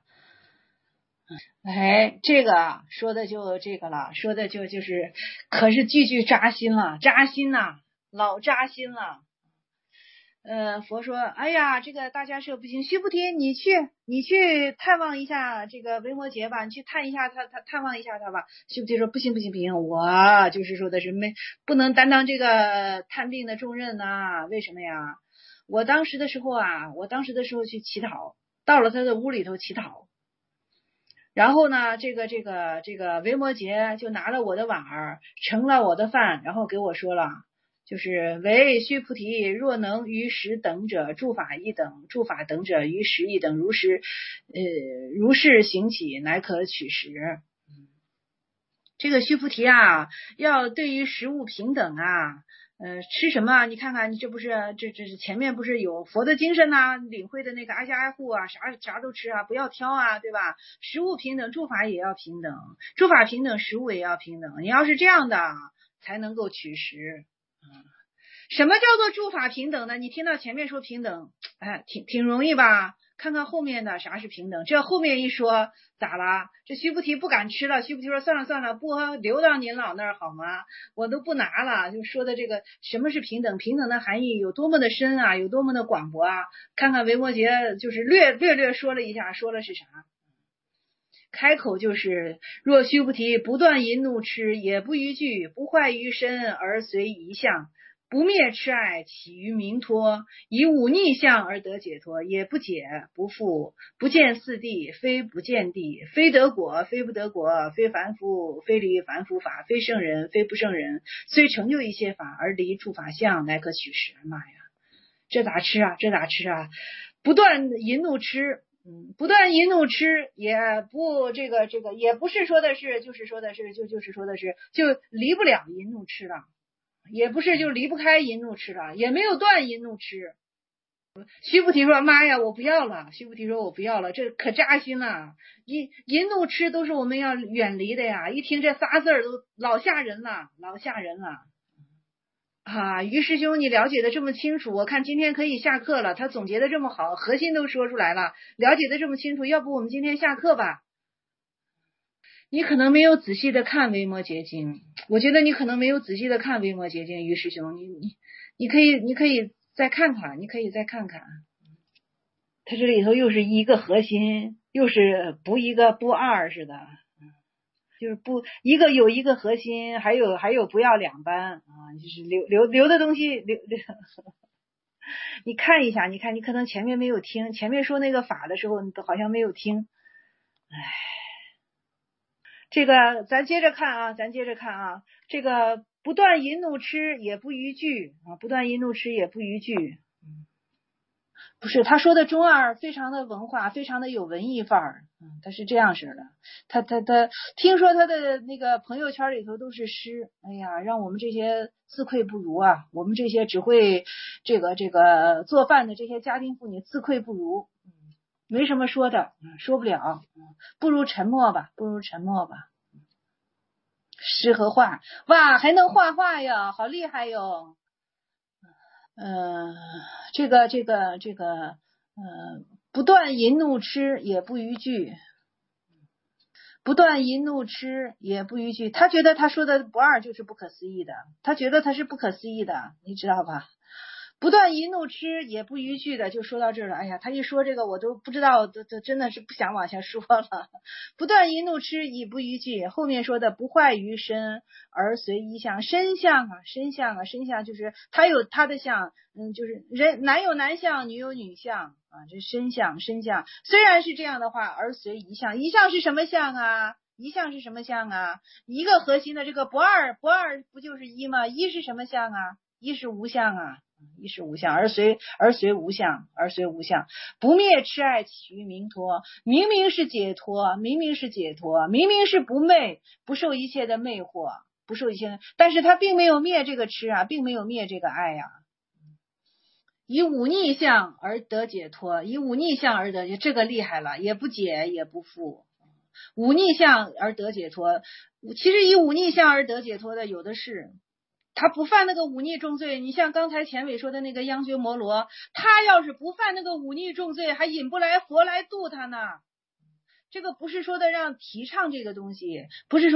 哎，这个说的就这个了，说的就是可是句句扎心了，扎心呐，老扎心了。佛说，哎呀，这个大家说不行，须菩提，你去探望一下这个维摩诘吧，你去探望一下他吧。须菩提说，不行，我就是说的是不能担当这个探病的重任呐。为什么呀？我当时的时候去乞讨，到了他的屋里头乞讨，然后呢，这个维摩诘就拿了我的碗儿，盛了我的饭，然后给我说了，就是唯须菩提，若能于食等者，诸法一等；诸法等者于食一等，如是行乞，乃可取食。这个须菩提啊，要对于食物平等啊。吃什么？你看看，你这不是这前面不是有佛的精神呐？领会的那个挨家挨户啊，啥都吃啊，不要挑啊，对吧？食物平等，诸法也要平等，诸法平等，食物也要平等。你要是这样的，才能够取食。什么叫做诸法平等呢？你听到前面说平等，哎，挺容易吧？看看后面的啥是平等，这后面一说咋了？这须菩提不敢吃了。须菩提说算了，不留到您老那儿好吗？我都不拿了。就说的这个什么是平等，平等的含义有多么的深啊，有多么的广博啊。看看维摩诘就是略说了一下，说了是啥？开口就是若须菩提不断淫怒痴，也不逾矩，不坏于身而随一相，不灭痴爱，起于明脱，以五逆相而得解脱，也不解不复，不见四谛，非不见谛，非得果，非不得果，非凡夫，非离凡夫法，非圣人，非不圣人，虽成就一切法，而离诸法相，乃可取食。妈呀，这咋吃啊？不断淫怒痴。不断淫怒痴，也不也不是说的是，就是说的是就离不了淫怒痴了，也不是就离不开淫怒痴了，也没有断淫怒痴。须菩提说：“妈呀，我不要了。”须菩提说：“我不要了，这可扎心了。淫怒痴都是我们要远离的呀！一听这仨字儿都老吓人了。”啊，于师兄，你了解的这么清楚，我看今天可以下课了。他总结的这么好，核心都说出来了，了解的这么清楚，要不我们今天下课吧？你可能没有仔细的看维摩诘经，我觉得你可能没有仔细的看维摩诘经，于师兄，你可以再看看，他这里头又是一个核心，又是不一个不二似的。 就是不有一个核心，还有不要两般啊，就是留的东西留。你看一下，你看你可能前面没有听，前面说那个法的时候，你都好像没有听。唉，这个咱接着看啊，这个不断淫怒痴也不逾矩啊，不断淫怒痴也不逾矩。不是，他说的中二非常的文化，非常的有文艺范儿。他是这样式的。他听说他的那个朋友圈里头都是诗，哎呀，让我们这些自愧不如啊！我们这些只会这个做饭的这些家庭妇女自愧不如。没什么说的，说不了，不如沉默吧。诗和画，哇，还能画画呀，好厉害哟！不断淫怒痴也不逾矩，不断淫怒痴也不逾矩。他觉得他说的不二就是不可思议的，他觉得他是不可思议的，你知道吧？不断淫怒痴也不逾矩的，就说到这儿了。哎呀，他一说这个我都不知道，都真的是不想往下说了。不断淫怒痴也不逾矩，后面说的不坏于身而随一相，身相就是他有他的相，就是人男有男相，女有女相啊，这身相虽然是这样的话，而随一相，一相是什么相啊？一相是什么相啊？一个核心的这个不二不就是一吗？一是什么相啊？一是无相啊。一是无相，而随无相，不灭痴爱起于明脱，明明是解脱，明明是不昧，不受一切的魅惑，但是他并没有灭这个痴啊，并没有灭这个爱呀。以忤逆相而得解脱，这个厉害了，也不解也不复。忤逆相而得解脱，其实以忤逆相而得解脱的有的是。他不犯那个忤逆重罪，你像刚才前尾说的那个央觉摩罗，他要是不犯那个忤逆重罪，还引不来佛来度他呢。这个不是说的让提倡这个东西，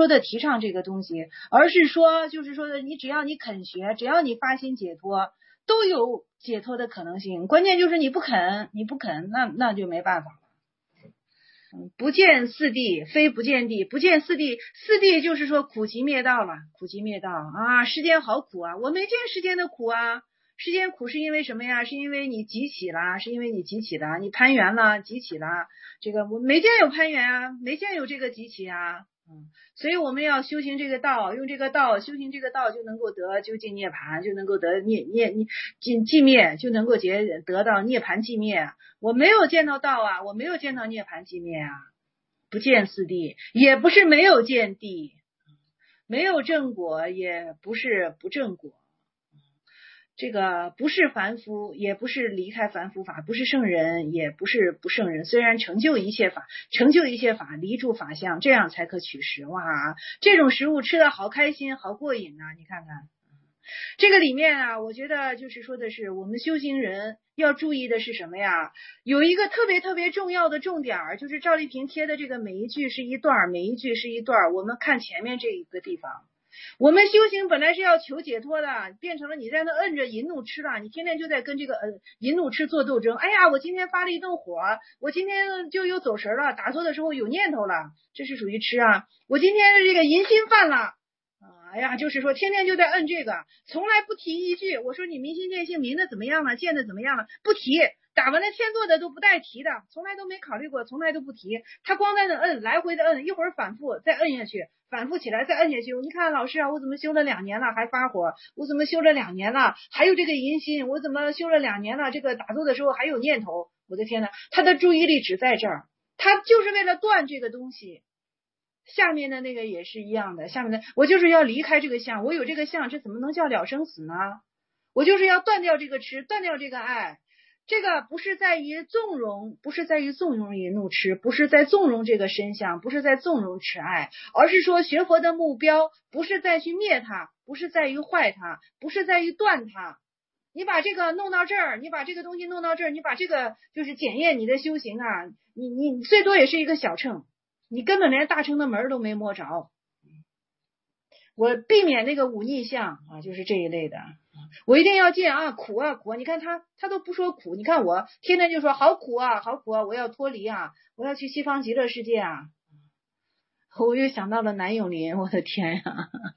而是说就是说的，你只要你肯学，只要你发心解脱，都有解脱的可能性。关键就是你不肯，那就没办法了。不见四谛，非不见谛。不见四谛，四谛就是说苦集灭道了。啊！世间好苦啊！我没见世间的苦啊。世间苦是因为什么呀？是因为你集起了，你攀缘了，集起了。这个我没见有攀缘啊，没见有这个集起啊。所以我们要修行这个道，用这个道修行这个道，就能够得究竟涅槃，就能够得寂灭，就能够得到涅槃寂灭。我没有见到道啊，我没有见到涅槃寂灭啊。不见四谛，也不是没有见谛，没有正果，也不是不正果。这个不是凡夫，也不是离开凡夫法，不是圣人，也不是不圣人。虽然成就一切法，离住法相，这样才可取食。哇，这种食物吃得好开心，好过瘾啊！你看看这个里面啊，我觉得就是说的是我们修行人要注意的是什么呀？有一个特别重要的重点，就是赵丽萍贴的这个每一句是一段，我们看前面这一个地方。我们修行本来是要求解脱的，变成了你在那摁着淫怒痴了，你天天就在跟这个淫怒痴做斗争。哎呀，我今天发了一顿火，我今天就有走神了，打坐的时候有念头了，这是属于痴啊。我今天这个淫心犯了，哎呀，就是说天天就在摁这个，从来不提一句。我说你明心见性，明的怎么样了，见的怎么样了，不提。打完了天坐的都不带提的，从来都没考虑过，从来都不提。他光在那摁，来回的摁，一会儿反复再摁下去，反复起来再摁下去。你看老师啊，我怎么修了2年了还发火？我怎么修了2年了还有这个淫心？我怎么修了2年了这个打坐的时候还有念头？我的天哪，他的注意力只在这儿，他就是为了断这个东西。下面的那个也是一样的，下面的我就是要离开这个相，我有这个相，这怎么能叫了生死呢？我就是要断掉这个痴，断掉这个爱。这个不是在于纵容，淫怒痴，不是在纵容这个身相，不是在纵容痴爱，而是说学佛的目标不是在去灭它，不是在于坏它，不是在于断它。你把这个弄到这儿，你把这个东西弄到这儿，你把这个就是检验你的修行啊，你最多也是一个小乘，你根本连大乘的门都没摸着。我避免那个忤逆相啊，就是这一类的。我一定要见啊，苦啊苦啊！你看他都不说苦，你看我天天就说好苦啊好苦啊，我要脱离啊，我要去西方极乐世界啊。 我又想到了南永林，我的天呀！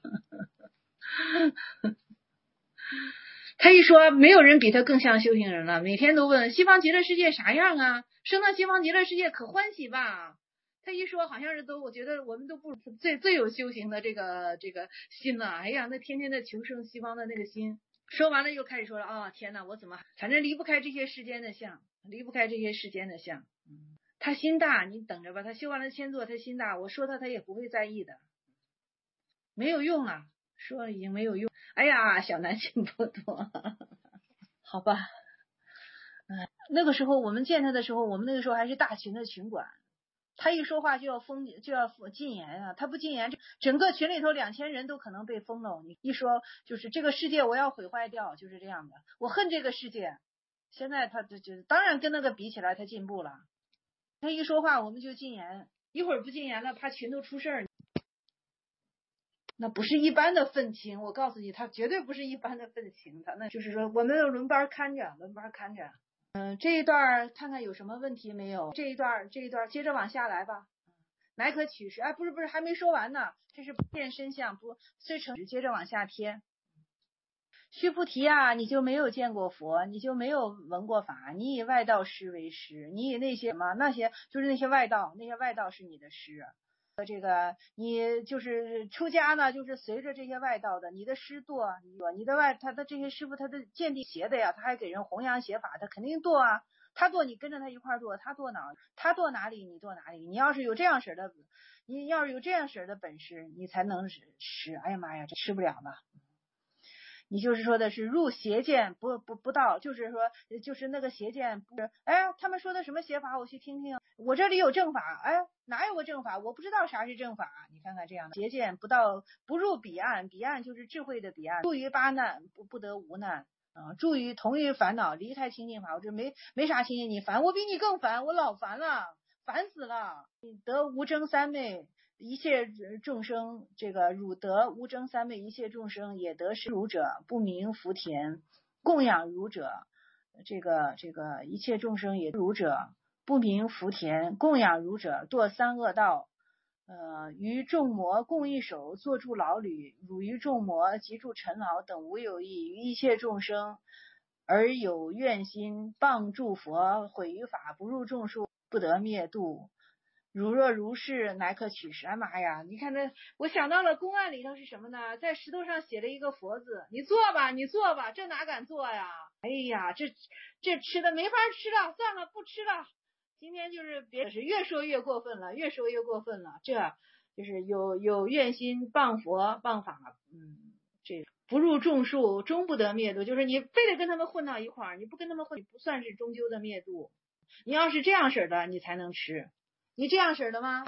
他一说没有人比他更像修行人了，每天都问西方极乐世界啥样啊？升到西方极乐世界可欢喜吧？他一说好像是我觉得我们都不最有修行的这个心了。哎呀，那天天的求生西方的那个心。说完了又开始说了啊、天哪，我怎么反正离不开这些世间的相，离不开这些世间的相。他心大，你等着吧，他修完了千座，他心大，我说他也不会在意的，没有用啊，说了已经没有用。哎呀，小男性不多，好吧。那个时候我们见他的时候，我们那个时候还是大群的群管，他一说话就要禁言啊，他不禁言，整个群里头2000人都可能被封了。你一说就是这个世界我要毁坏掉，就是这样的，我恨这个世界。现在他就当然跟那个比起来他进步了，他一说话我们就禁言，一会儿不禁言了怕群都出事儿。那不是一般的愤青，我告诉你，他绝对不是一般的愤青，他那就是说我们有轮班看着。这一段看看有什么问题没有？这一段接着往下来吧。乃可取实，不是还没说完呢，这是变身相，不虽成接着往下贴。须菩提啊，你就没有见过佛，你就没有闻过法，你以外道师为师，你以那些什么那些就是那些外道是你的师。这个你就是出家呢，就是随着这些外道的，你的师堕，你的他的这些师傅他的见地邪的呀，他还给人弘扬邪法，他肯定堕啊，他堕你跟着他一块堕，他堕哪里你堕哪里，你要是有这样式的本事，你才能吃。哎呀妈呀，这吃不了了。你就是说的是入邪见不到，就是说就是那个邪见不是，他们说的什么邪法我去听听，我这里有正法，哪有个正法，我不知道啥是正法，你看看这样的邪见不到，不入彼岸，彼岸就是智慧的彼岸，住于八难不得无难住于同于烦恼，离开清净法，我这没啥清净，你烦我比你更烦，我老烦了，烦死了。你得无争三昧，一切众生，这个汝得无争三昧，一切众生也得是汝者，不明福田，供养汝者，这个一切众生也汝者，不明福田，供养汝者，堕三恶道。于众魔共一手，作住牢侣，汝于众魔及住尘劳等无有益，于一切众生而有愿心，谤助佛，毁于法，不入众数，不得灭度。汝若如是，乃可取实。妈呀，你看这，我想到了公案里头是什么呢？在石头上写了一个佛字，你坐吧，这哪敢坐呀？哎呀，这吃的没法吃了，算了，不吃了。今天就是别是越说越过分了，这就是有愿心谤佛谤法，这不入众数，终不得灭度。就是你非得跟他们混到一块儿，你不跟他们混，不算是终究的灭度。你要是这样式的，你才能吃。你这样式的吗？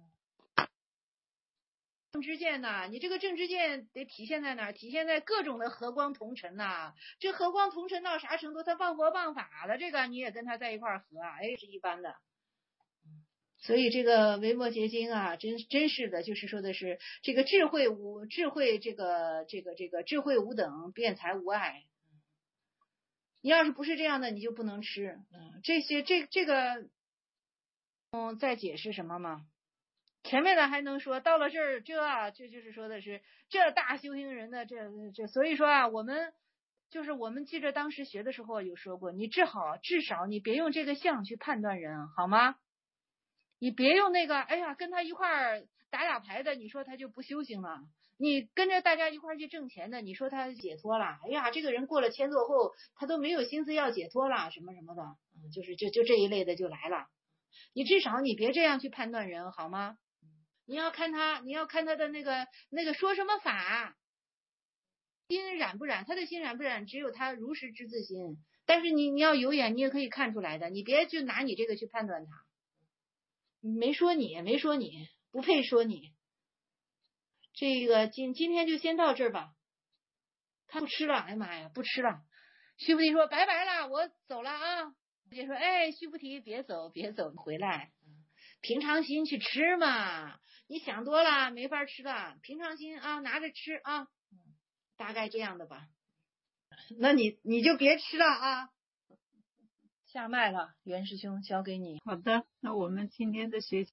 正知见呐，你这个正知见得体现在哪儿？体现在各种的和光同尘呐。这和光同尘到啥程度？他谤佛谤法了，这个你也跟他在一块儿合啊？是一般的。所以这个维摩诘经啊，真是的，就是说的是这个智慧这个智慧无等，辩才无碍。你要是不是这样的，你就不能吃。这些这个再解释什么吗？前面的还能说，到了这儿，这就是说的是这大修行人的这，所以说啊，我们记着当时学的时候有说过，你至少你别用这个相去判断人，好吗？你别用那个，跟他一块儿打牌的，你说他就不修行了。你跟着大家一块儿去挣钱的，你说他解脱了。这个人过了千座后，他都没有心思要解脱了，什么什么的，就是就这一类的就来了。你至少你别这样去判断人，好吗？你要看他的那个说什么法，心染不染，他的心染不染，只有他如实之自心。但是你要有眼，你也可以看出来的，你别就拿你这个去判断他。没说你，不配说你。这个今天就先到这儿吧。他不吃了，哎呀妈呀，不吃了。须菩提说拜拜了，我走了啊。就说须菩提别走，回来。平常心去吃嘛，你想多了，没法吃了。平常心啊，拿着吃啊，大概这样的吧。那你就别吃了啊。下麦了，袁师兄交给你。 好的，那我们今天的学习